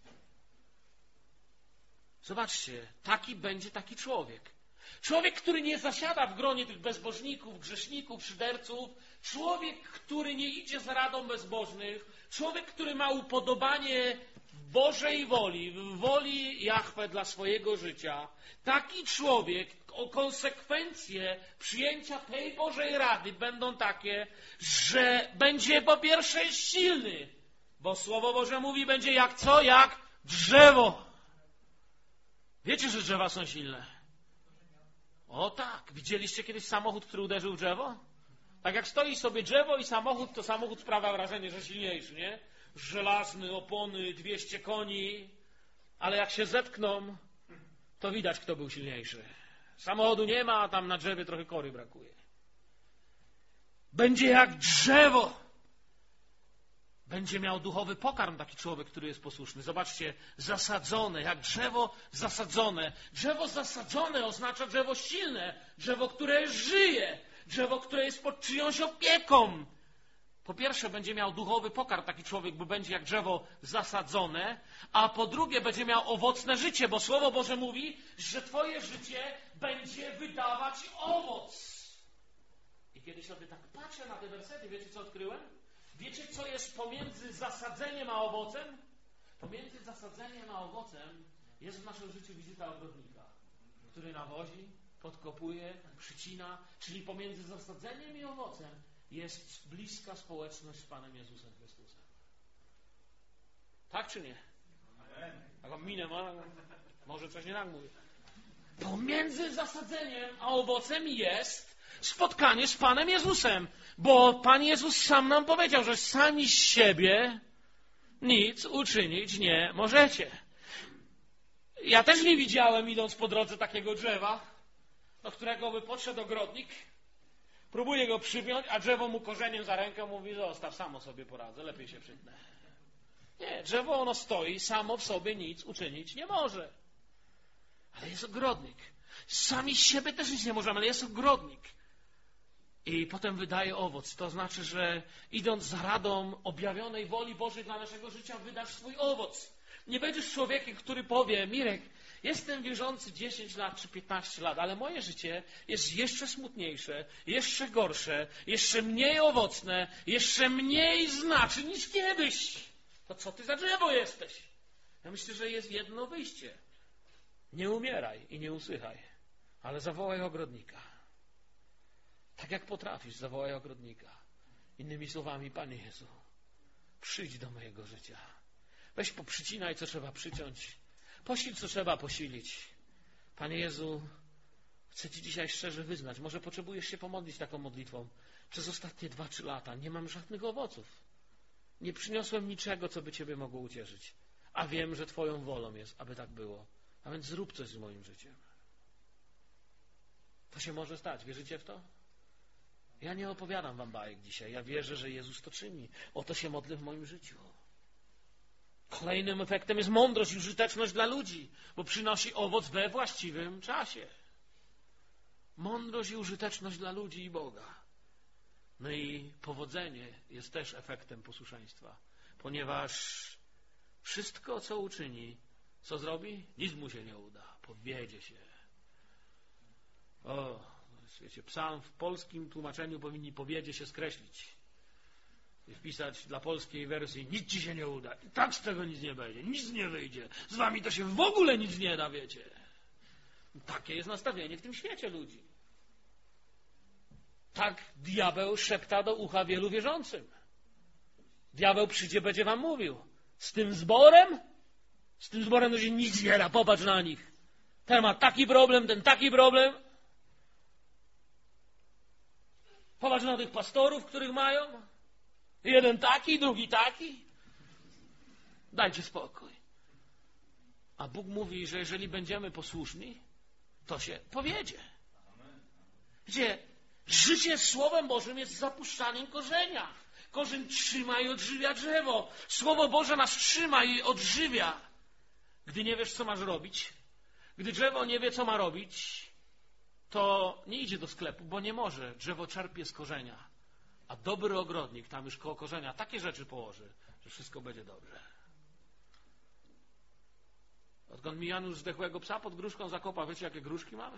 Zobaczcie, taki będzie taki człowiek. Człowiek, który nie zasiada w gronie tych bezbożników, grzeszników, szyderców. Człowiek, który nie idzie za radą bezbożnych. Człowiek, który ma upodobanie w Bożej woli, w woli Jahwe dla swojego życia. Taki człowiek, o konsekwencje przyjęcia tej Bożej rady będą takie, że będzie po pierwsze silny. Bo Słowo Boże mówi, będzie jak co? Jak drzewo. Wiecie, że drzewa są silne? O tak. Widzieliście kiedyś samochód, który uderzył w drzewo? Tak jak stoi sobie drzewo i samochód, to samochód sprawia wrażenie, że silniejszy, nie? Żelazny, opony, dwieście koni. Ale jak się zetkną, to widać, kto był silniejszy. Samochodu nie ma, a tam na drzewie trochę kory brakuje. Będzie jak drzewo. Będzie miał duchowy pokarm taki człowiek, który jest posłuszny. Zobaczcie, zasadzone, jak drzewo zasadzone. Drzewo zasadzone oznacza drzewo silne, drzewo, które żyje, drzewo, które jest pod czyjąś opieką. Po pierwsze, będzie miał duchowy pokarm taki człowiek, bo będzie jak drzewo zasadzone, a po drugie, będzie miał owocne życie, bo Słowo Boże mówi, że twoje życie będzie wydawać owoc. I kiedy sobie tak patrzę na te wersety, wiecie, co odkryłem? Wiecie, co jest pomiędzy zasadzeniem a owocem? Pomiędzy zasadzeniem a owocem jest w naszym życiu wizyta ogrodnika, który nawozi, podkopuje, przycina, czyli pomiędzy zasadzeniem i owocem jest bliska społeczność z Panem Jezusem Chrystusem. Tak czy nie? Taką minę ma, może coś nie tak mówię. Pomiędzy zasadzeniem a owocem jest spotkanie z Panem Jezusem. Bo Pan Jezus sam nam powiedział, że sami z siebie nic uczynić nie możecie. Ja też nie widziałem, idąc po drodze, takiego drzewa, do którego by podszedł ogrodnik, Próbuje go przypiąć, a drzewo mu korzeniem za rękę mówi, zostaw, samo sobie poradzę, lepiej się przytnę. Nie, drzewo ono stoi, samo w sobie nic uczynić nie może. Ale jest ogrodnik. Sami z siebie też nic nie możemy, ale jest ogrodnik. I potem wydaje owoc. To znaczy, że idąc za radą objawionej woli Bożej dla naszego życia, wydasz swój owoc. Nie będziesz człowiekiem, który powie, Mirek, jestem wierzący dziesięć lat czy piętnaście lat, ale moje życie jest jeszcze smutniejsze, jeszcze gorsze, jeszcze mniej owocne, jeszcze mniej znaczy niż kiedyś. To co ty za drzewo jesteś? Ja myślę, że jest jedno wyjście. Nie umieraj i nie usychaj, ale zawołaj ogrodnika. Tak jak potrafisz, zawołaj ogrodnika. Innymi słowami, Panie Jezu, przyjdź do mojego życia. Weź poprzycinaj, co trzeba przyciąć. Posil, co trzeba posilić. Panie Jezu, chcę Ci dzisiaj szczerze wyznać. Może potrzebujesz się pomodlić taką modlitwą. Przez ostatnie dwa, trzy lata nie mam żadnych owoców. Nie przyniosłem niczego, co by Ciebie mogło ucieszyć. A wiem, że Twoją wolą jest, aby tak było. A więc zrób coś z moim życiem. To się może stać. Wierzycie w to? Ja nie opowiadam wam bajek dzisiaj. Ja wierzę, że Jezus to czyni. O to się modlę w moim życiu. Kolejnym efektem jest mądrość i użyteczność dla ludzi, bo przynosi owoc we właściwym czasie. Mądrość i użyteczność dla ludzi i Boga. No i powodzenie jest też efektem posłuszeństwa, ponieważ wszystko, co uczyni, co zrobi? Nic mu się nie uda. Powiedzie się. O, wiecie, psalm w polskim tłumaczeniu powinni powiedzie się skreślić. I wpisać dla polskiej wersji, nic ci się nie uda. I tak z tego nic nie będzie. Nic nie wyjdzie. Z wami to się w ogóle nic nie da, wiecie. Takie jest nastawienie w tym świecie ludzi. Tak diabeł szepta do ucha wielu wierzącym. Diabeł przyjdzie, będzie wam mówił. Z tym zborem? Z tym zborem to się nic nie da. Popatrz na nich. Ten ma taki problem, ten taki problem. Popatrz na tych pastorów, których mają. Jeden taki, drugi taki. Dajcie spokój. A Bóg mówi, że jeżeli będziemy posłuszni, to się powiedzie. Wiecie, życie z Słowem Bożym jest zapuszczaniem korzenia. Korzeń trzyma i odżywia drzewo. Słowo Boże nas trzyma i odżywia. Gdy nie wiesz, co masz robić, gdy drzewo nie wie, co ma robić, to nie idzie do sklepu, bo nie może. Drzewo czerpie z korzenia. A dobry ogrodnik tam już koło korzenia takie rzeczy położy, że wszystko będzie dobrze. Odkąd mi Janusz zdechłego psa pod gruszką zakopa, wiecie, jakie gruszki mamy?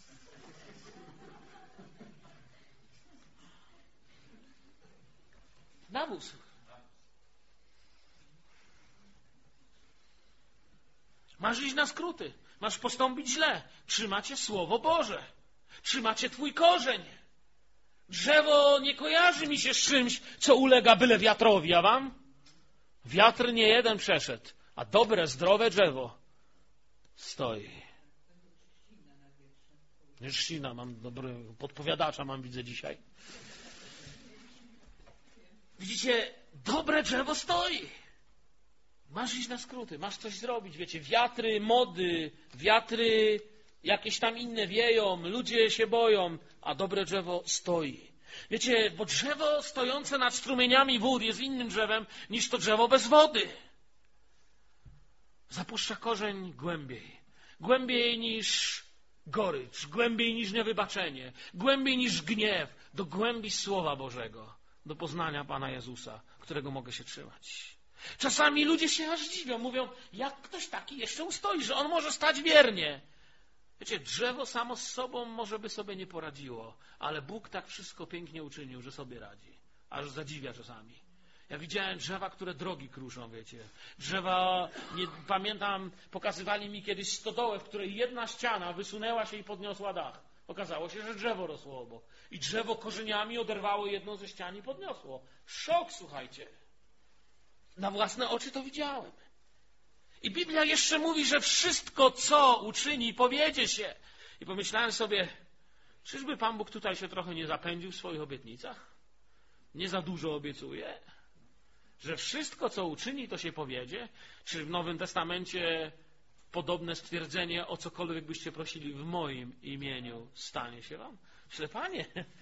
Nawóz. Masz iść na skróty. Masz postąpić źle. Trzymacie Słowo Boże. Trzymacie Twój korzeń. Drzewo nie kojarzy mi się z czymś, co ulega byle wiatrowi, a wam? Wiatr nie jeden przeszedł, a dobre, zdrowe drzewo stoi. Nie trzcina, mam dobry podpowiadacza, mam widzę dzisiaj. Widzicie, dobre drzewo stoi. Masz iść na skróty, masz coś zrobić, wiecie, wiatry, mody, wiatry jakieś tam inne wieją, ludzie się boją, a dobre drzewo stoi. Wiecie, bo drzewo stojące nad strumieniami wód jest innym drzewem niż to drzewo bez wody. Zapuszcza korzeń głębiej. Głębiej niż gorycz, głębiej niż niewybaczenie, głębiej niż gniew, do głębi Słowa Bożego, do poznania Pana Jezusa, którego mogę się trzymać. Czasami ludzie się aż dziwią, mówią, jak ktoś taki jeszcze ustoi, że on może stać wiernie. Wiecie, drzewo samo z sobą może by sobie nie poradziło, ale Bóg tak wszystko pięknie uczynił, że sobie radzi. Aż zadziwia czasami. Ja widziałem drzewa, które drogi kruszą, wiecie. Drzewa, nie pamiętam, pokazywali mi kiedyś stodołę, w której jedna ściana wysunęła się i podniosła dach. Okazało się, że drzewo rosło obok. I drzewo korzeniami oderwało jedną ze ścian i podniosło. Szok, słuchajcie. Na własne oczy to widziałem. I Biblia jeszcze mówi, że wszystko, co uczyni, powiedzie się. I pomyślałem sobie, czyżby Pan Bóg tutaj się trochę nie zapędził w swoich obietnicach? Nie za dużo obiecuje? Że wszystko, co uczyni, to się powiedzie? Czy w Nowym Testamencie podobne stwierdzenie, o cokolwiek byście prosili w moim imieniu, stanie się wam? Myślę, Panie,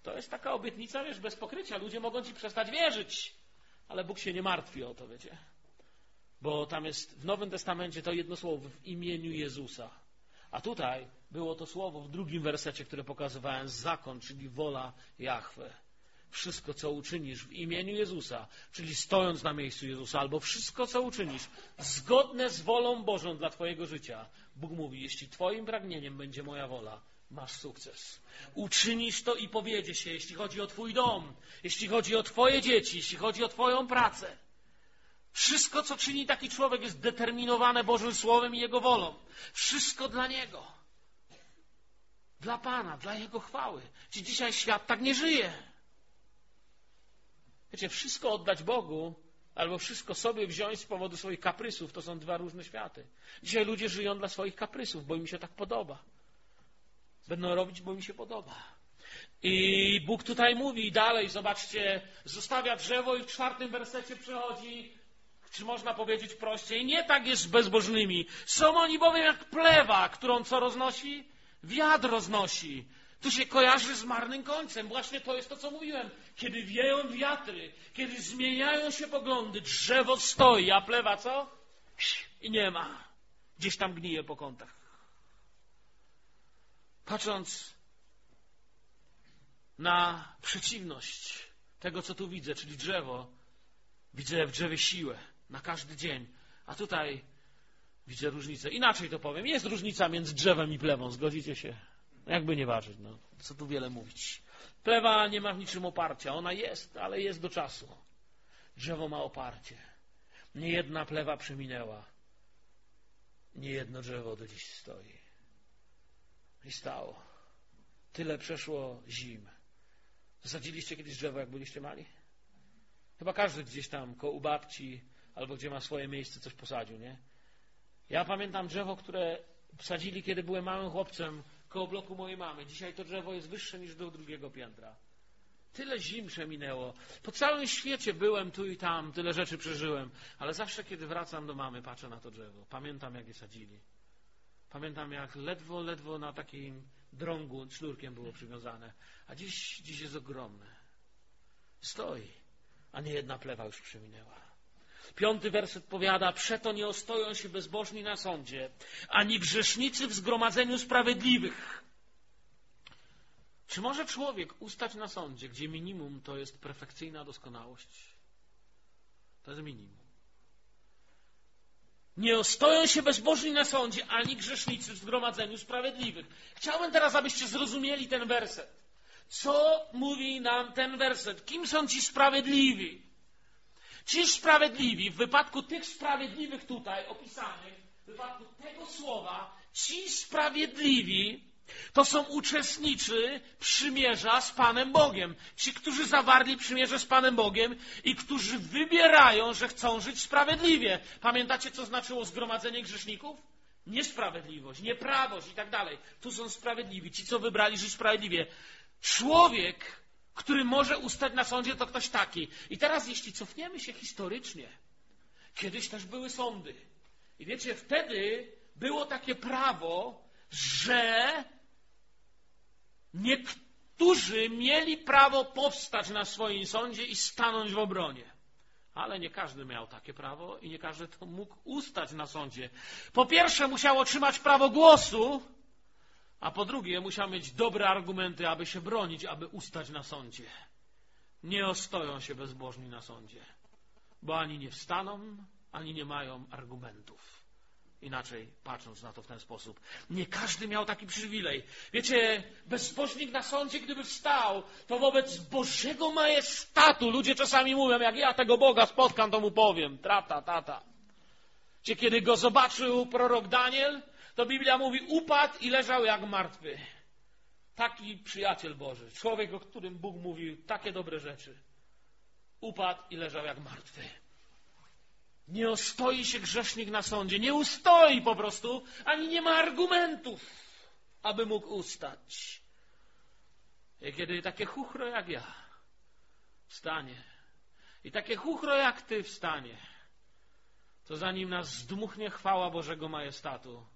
To jest taka obietnica, wiesz, bez pokrycia. Ludzie mogą ci przestać wierzyć, ale Bóg się nie martwi o to, wiecie. Bo tam jest w Nowym Testamencie to jedno słowo w imieniu Jezusa. A tutaj było to słowo w drugim wersecie, które pokazywałem, zakon, czyli wola Jahwe. Wszystko, co uczynisz w imieniu Jezusa, czyli stojąc na miejscu Jezusa, albo wszystko, co uczynisz zgodne z wolą Bożą dla twojego życia. Bóg mówi, jeśli twoim pragnieniem będzie moja wola, masz sukces. Uczynisz to i powiedzie się, jeśli chodzi o twój dom, jeśli chodzi o twoje dzieci, jeśli chodzi o twoją pracę. Wszystko, co czyni taki człowiek, jest determinowane Bożym Słowem i Jego wolą. Wszystko dla Niego. Dla Pana, dla Jego chwały. Czy dzisiaj świat tak nie żyje? Wiecie, wszystko oddać Bogu, albo wszystko sobie wziąć z powodu swoich kaprysów, to są dwa różne światy. Dzisiaj ludzie żyją dla swoich kaprysów, bo im się tak podoba. Będą robić, bo im się podoba. I Bóg tutaj mówi dalej, zobaczcie, zostawia drzewo i w czwartym wersecie przechodzi, czy można powiedzieć prościej, nie tak jest z bezbożnymi. Są oni bowiem jak plewa, którą co roznosi? Wiatr roznosi. Tu się kojarzy z marnym końcem. Właśnie to jest to, co mówiłem. Kiedy wieją wiatry, kiedy zmieniają się poglądy, drzewo stoi, a plewa co? I nie ma. Gdzieś tam gnije po kątach. Patrząc na przeciwność tego, co tu widzę, czyli drzewo, widzę w drzewie siłę na każdy dzień. A tutaj widzę różnicę. Inaczej to powiem. Jest różnica między drzewem i plewą. Zgodzicie się? Jakby nie ważyć. No, co tu wiele mówić. Plewa nie ma w niczym oparcia. Ona jest, ale jest do czasu. Drzewo ma oparcie. Nie jedna plewa przeminęła. Nie jedno drzewo do dziś stoi. I stało. Tyle przeszło zim. Zasadziliście kiedyś drzewo, jak byliście mali? Chyba każdy gdzieś tam koło babci albo gdzie ma swoje miejsce coś posadził, nie? Ja pamiętam drzewo, które sadzili, kiedy byłem małym chłopcem koło bloku mojej mamy. Dzisiaj to drzewo jest wyższe niż do drugiego piętra. Tyle zim przeminęło. Po całym świecie byłem tu i tam, tyle rzeczy przeżyłem, ale zawsze, kiedy wracam do mamy, patrzę na to drzewo. Pamiętam, jak je sadzili. Pamiętam, jak ledwo, ledwo na takim drągu sznurkiem było przywiązane. A dziś, dziś jest ogromne. Stoi, a nie jedna plewa już przeminęła. Piąty werset powiada, przeto nie ostoją się bezbożni na sądzie, ani grzesznicy w zgromadzeniu sprawiedliwych. Czy może człowiek ustać na sądzie, gdzie minimum to jest perfekcyjna doskonałość? To jest minimum. Nie ostoją się bezbożni na sądzie, ani grzesznicy w zgromadzeniu sprawiedliwych. Chciałbym teraz, abyście zrozumieli ten werset. Co mówi nam ten werset? Kim są ci sprawiedliwi? Ci sprawiedliwi, w wypadku tych sprawiedliwych tutaj opisanych, w wypadku tego słowa, ci sprawiedliwi to są uczestnicy przymierza z Panem Bogiem. Ci, którzy zawarli przymierze z Panem Bogiem i którzy wybierają, że chcą żyć sprawiedliwie. Pamiętacie, co znaczyło zgromadzenie grzeszników? Niesprawiedliwość, nieprawość i tak dalej. Tu są sprawiedliwi, ci, co wybrali żyć sprawiedliwie. Człowiek, który może ustać na sądzie, to ktoś taki. I teraz, jeśli cofniemy się historycznie, kiedyś też były sądy. I wiecie, wtedy było takie prawo, że niektórzy mieli prawo powstać na swoim sądzie i stanąć w obronie. Ale nie każdy miał takie prawo i nie każdy to mógł ustać na sądzie. Po pierwsze, musiał otrzymać prawo głosu, a po drugie, musiał mieć dobre argumenty, aby się bronić, aby ustać na sądzie. Nie ostoją się bezbożni na sądzie, bo ani nie wstaną, ani nie mają argumentów. Inaczej patrząc na to w ten sposób. Nie każdy miał taki przywilej. Wiecie, bezbożnik na sądzie, gdyby wstał, to wobec Bożego majestatu, ludzie czasami mówią, jak ja tego Boga spotkam, to mu powiem, trata, tata. Wiecie, kiedy go zobaczył prorok Daniel, to Biblia mówi, upadł i leżał jak martwy. Taki przyjaciel Boży, człowiek, o którym Bóg mówił takie dobre rzeczy. Upadł i leżał jak martwy. Nie ostoi się grzesznik na sądzie, nie ustoi po prostu, ani nie ma argumentów, aby mógł ustać. I kiedy takie chuchro jak ja wstanie i takie chuchro jak ty wstanie, to zanim nas zdmuchnie chwała Bożego majestatu,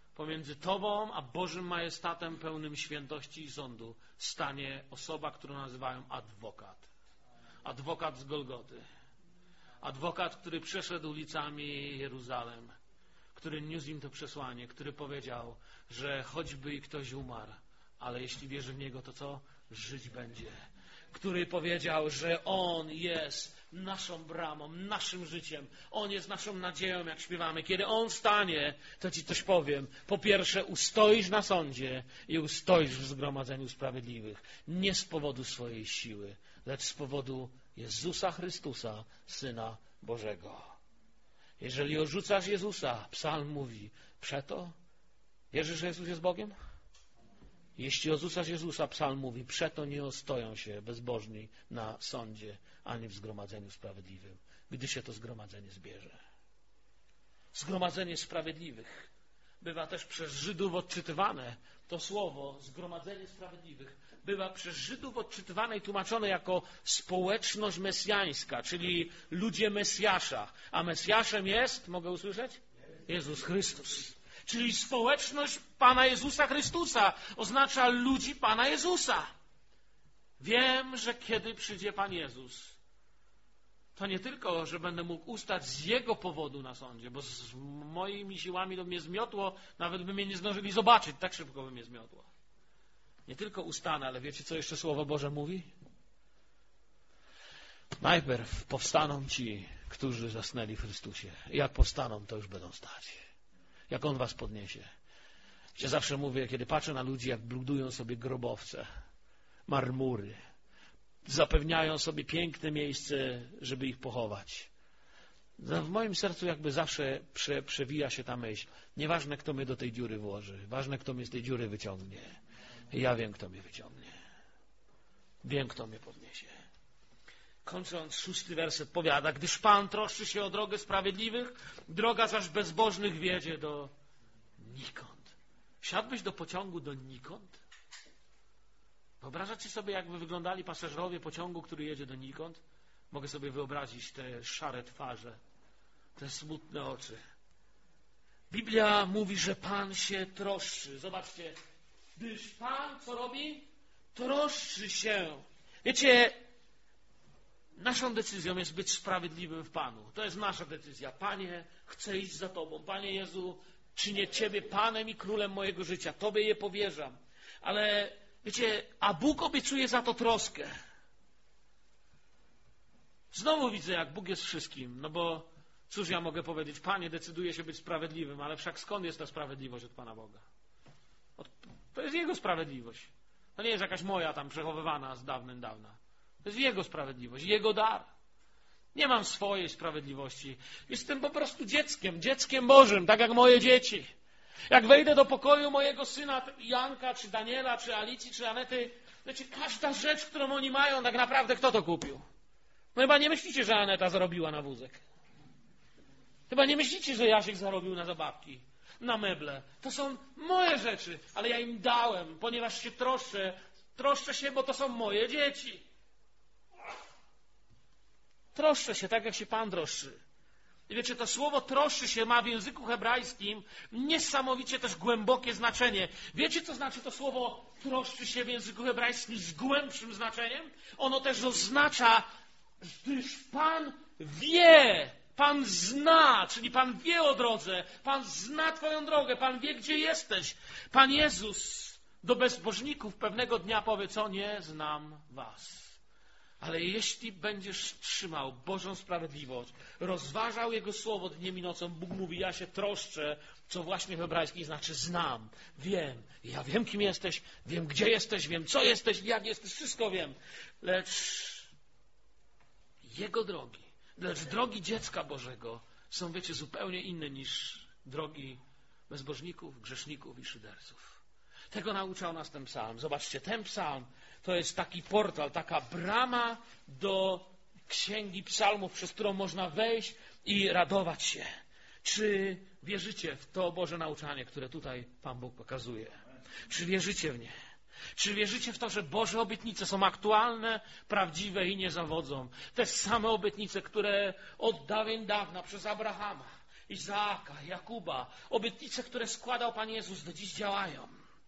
pomiędzy tobą a Bożym majestatem pełnym świętości i sądu stanie osoba, którą nazywają adwokat. Adwokat z Golgoty. Adwokat, który przeszedł ulicami Jeruzalem, który niósł im to przesłanie, który powiedział, że choćby i ktoś umarł, ale jeśli wierzy w Niego, to co? Żyć będzie. Który powiedział, że On jest naszą bramą, naszym życiem. On jest naszą nadzieją, jak śpiewamy. Kiedy On stanie, to ci coś powiem. Po pierwsze, ustoisz na sądzie i ustoisz w zgromadzeniu sprawiedliwych. Nie z powodu swojej siły, lecz z powodu Jezusa Chrystusa, Syna Bożego. Jeżeli odrzucasz Jezusa, psalm mówi, przeto wierzysz, że Jezus jest Bogiem? Jeśli odrzucasz Jezusa, psalm mówi, przeto nie ostoją się bezbożni na sądzie, ani w zgromadzeniu sprawiedliwym, gdy się to zgromadzenie zbierze. Zgromadzenie sprawiedliwych bywa też przez Żydów odczytywane. To słowo, zgromadzenie sprawiedliwych, bywa przez Żydów odczytywane i tłumaczone jako społeczność mesjańska, czyli ludzie Mesjasza. A Mesjaszem jest, mogę usłyszeć? Jezus Chrystus. Czyli społeczność Pana Jezusa Chrystusa oznacza ludzi Pana Jezusa. Wiem, że kiedy przyjdzie Pan Jezus, to nie tylko, że będę mógł ustać z Jego powodu na sądzie, bo z moimi siłami to mnie zmiotło, nawet by mnie nie zdążyli zobaczyć, tak szybko by mnie zmiotło. Nie tylko ustanę, ale wiecie, co jeszcze Słowo Boże mówi? Najpierw powstaną ci, którzy zasnęli w Chrystusie. I jak powstaną, to już będą stać. Jak On was podniesie. Ja zawsze mówię, kiedy patrzę na ludzi, jak budują sobie grobowce, marmury, zapewniają sobie piękne miejsce, żeby ich pochować. W moim sercu jakby zawsze prze, przewija się ta myśl. Nieważne, kto mnie do tej dziury włoży. Ważne, kto mnie z tej dziury wyciągnie. Ja wiem, kto mnie wyciągnie. Wiem, kto mnie podniesie. Kończąc, szósty werset powiada, gdyż Pan troszczy się o drogę sprawiedliwych, droga zaś bezbożnych wiedzie do nikąd. Wsiadłbyś do pociągu do nikąd? Wyobrażacie sobie, jakby wyglądali pasażerowie pociągu, który jedzie do nikąd? Mogę sobie wyobrazić te szare twarze, te smutne oczy. Biblia mówi, że Pan się troszczy. Zobaczcie, gdyż Pan co robi? Troszczy się. Wiecie, naszą decyzją jest być sprawiedliwym w Panu. To jest nasza decyzja. Panie, chcę iść za Tobą. Panie Jezu, czynię Ciebie Panem i Królem mojego życia. Tobie je powierzam. Ale wiecie, a Bóg obiecuje za to troskę. Znowu widzę, jak Bóg jest wszystkim. No bo cóż ja mogę powiedzieć? Panie, decyduję się być sprawiedliwym, ale wszak skąd jest ta sprawiedliwość od Pana Boga? To jest Jego sprawiedliwość. To nie jest jakaś moja tam przechowywana z dawnym dawna. To jest Jego sprawiedliwość, Jego dar. Nie mam swojej sprawiedliwości. Jestem po prostu dzieckiem, dzieckiem Bożym, tak jak moje dzieci. Jak wejdę do pokoju mojego syna Janka, czy Daniela, czy Alicji, czy Anety, wiecie, każda rzecz, którą oni mają, tak naprawdę kto to kupił? No chyba nie myślicie, że Aneta zarobiła na wózek. Chyba nie myślicie, że Jasiek zarobił na zabawki, na meble. To są moje rzeczy, ale ja im dałem, ponieważ się troszczę. Troszczę się, bo to są moje dzieci. Troszczę się, tak jak się Pan troszczy. I wiecie, to słowo troszczy się ma w języku hebrajskim niesamowicie też głębokie znaczenie. Wiecie, co znaczy to słowo troszczy się w języku hebrajskim z głębszym znaczeniem? Ono też oznacza, gdyż Pan wie, Pan zna, czyli Pan wie o drodze, Pan zna Twoją drogę, Pan wie, gdzie jesteś. Pan Jezus do bezbożników pewnego dnia powie, co nie znam was. Ale jeśli będziesz trzymał Bożą sprawiedliwość, rozważał Jego słowo dniem i nocą, Bóg mówi, ja się troszczę, co właśnie w hebrajskim znaczy znam, wiem. Ja wiem, kim jesteś, wiem, gdzie jesteś, wiem, co jesteś, jak jesteś, wszystko wiem. Lecz Jego drogi, lecz drogi dziecka Bożego są, wiecie, zupełnie inne niż drogi bezbożników, grzeszników i szyderców. Tego nauczał nas ten psalm. Zobaczcie, ten psalm to jest taki portal, taka brama do księgi psalmów, przez którą można wejść i radować się. Czy wierzycie w to Boże nauczanie, które tutaj Pan Bóg pokazuje? Czy wierzycie w nie? Czy wierzycie w to, że Boże obietnice są aktualne, prawdziwe i nie zawodzą? Te same obietnice, które od dawien dawna przez Abrahama Izaaka, Jakuba. Obietnice, które składał Pan Jezus, do dziś działają.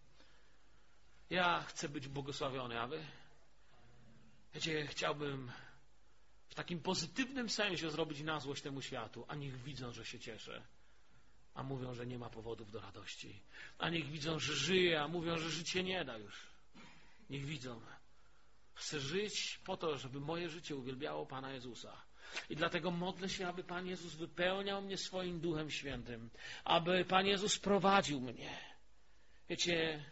Ja chcę być błogosławiony, a wy? Wiecie, chciałbym w takim pozytywnym sensie zrobić na złość temu światu, a niech widzą, że się cieszę, a mówią, że nie ma powodów do radości. A niech widzą, że żyję, a mówią, że żyć się nie da już. Niech widzą. Chcę żyć po to, żeby moje życie uwielbiało Pana Jezusa. I dlatego modlę się, aby Pan Jezus wypełniał mnie swoim Duchem Świętym, aby Pan Jezus prowadził mnie. Wiecie,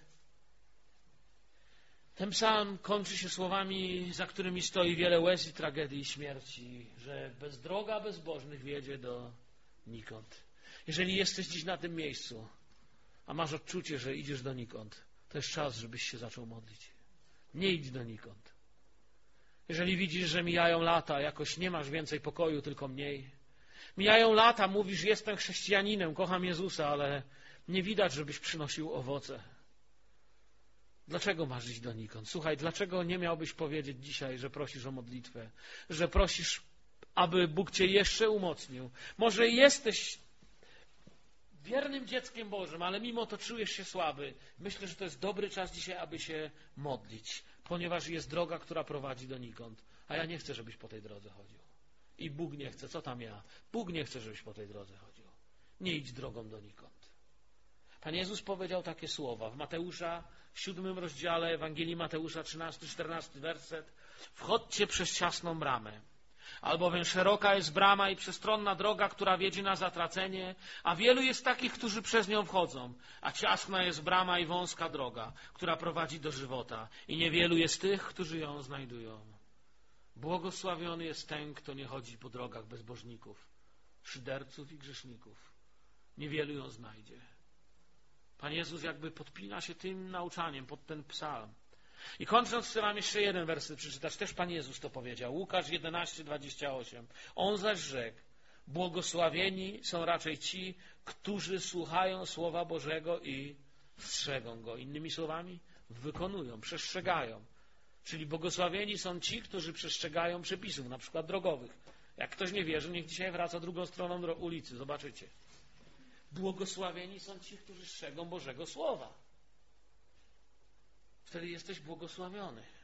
ten psalm kończy się słowami, za którymi stoi wiele łez i tragedii i śmierci, że bezdroga bezbożnych wiedzie do nikąd. Jeżeli jesteś dziś na tym miejscu, a masz odczucie, że idziesz donikąd, to jest czas, żebyś się zaczął modlić. Nie idź donikąd. Jeżeli widzisz, że mijają lata, jakoś nie masz więcej pokoju, tylko mniej. Mijają lata, mówisz, jestem chrześcijaninem, kocham Jezusa, ale nie widać, żebyś przynosił owoce. Dlaczego masz iść donikąd? Słuchaj, dlaczego nie miałbyś powiedzieć dzisiaj, że prosisz o modlitwę, że prosisz, aby Bóg cię jeszcze umocnił? Może jesteś wiernym dzieckiem Bożym, ale mimo to czujesz się słaby. Myślę, że to jest dobry czas dzisiaj, aby się modlić, ponieważ jest droga, która prowadzi donikąd. A ja nie chcę, żebyś po tej drodze chodził. I Bóg nie chce. Co tam ja? Bóg nie chce, żebyś po tej drodze chodził. Nie idź drogą donikąd. Pan Jezus powiedział takie słowa w Mateusza, w siódmym rozdziale Ewangelii Mateusza, trzynasty, czternasty werset. Wchodźcie przez ciasną bramę, albowiem szeroka jest brama i przestronna droga, która wiedzie na zatracenie, a wielu jest takich, którzy przez nią wchodzą, a ciasna jest brama i wąska droga, która prowadzi do żywota i niewielu jest tych, którzy ją znajdują. Błogosławiony jest ten, kto nie chodzi po drogach bezbożników, szyderców i grzeszników. Niewielu ją znajdzie. Pan Jezus jakby podpina się tym nauczaniem pod ten psalm. I kończąc, chcę wam jeszcze jeden werset przeczytać. Też Pan Jezus to powiedział. Łukasz jedenaście, dwadzieścia osiem. On zaś rzekł, błogosławieni są raczej ci, którzy słuchają Słowa Bożego i strzegą Go. Innymi słowami, wykonują, przestrzegają. Czyli błogosławieni są ci, którzy przestrzegają przepisów, na przykład drogowych. Jak ktoś nie wierzy, niech dzisiaj wraca drugą stroną ulicy. Zobaczycie. Błogosławieni są ci, którzy strzegą Bożego Słowa. Wtedy jesteś błogosławiony.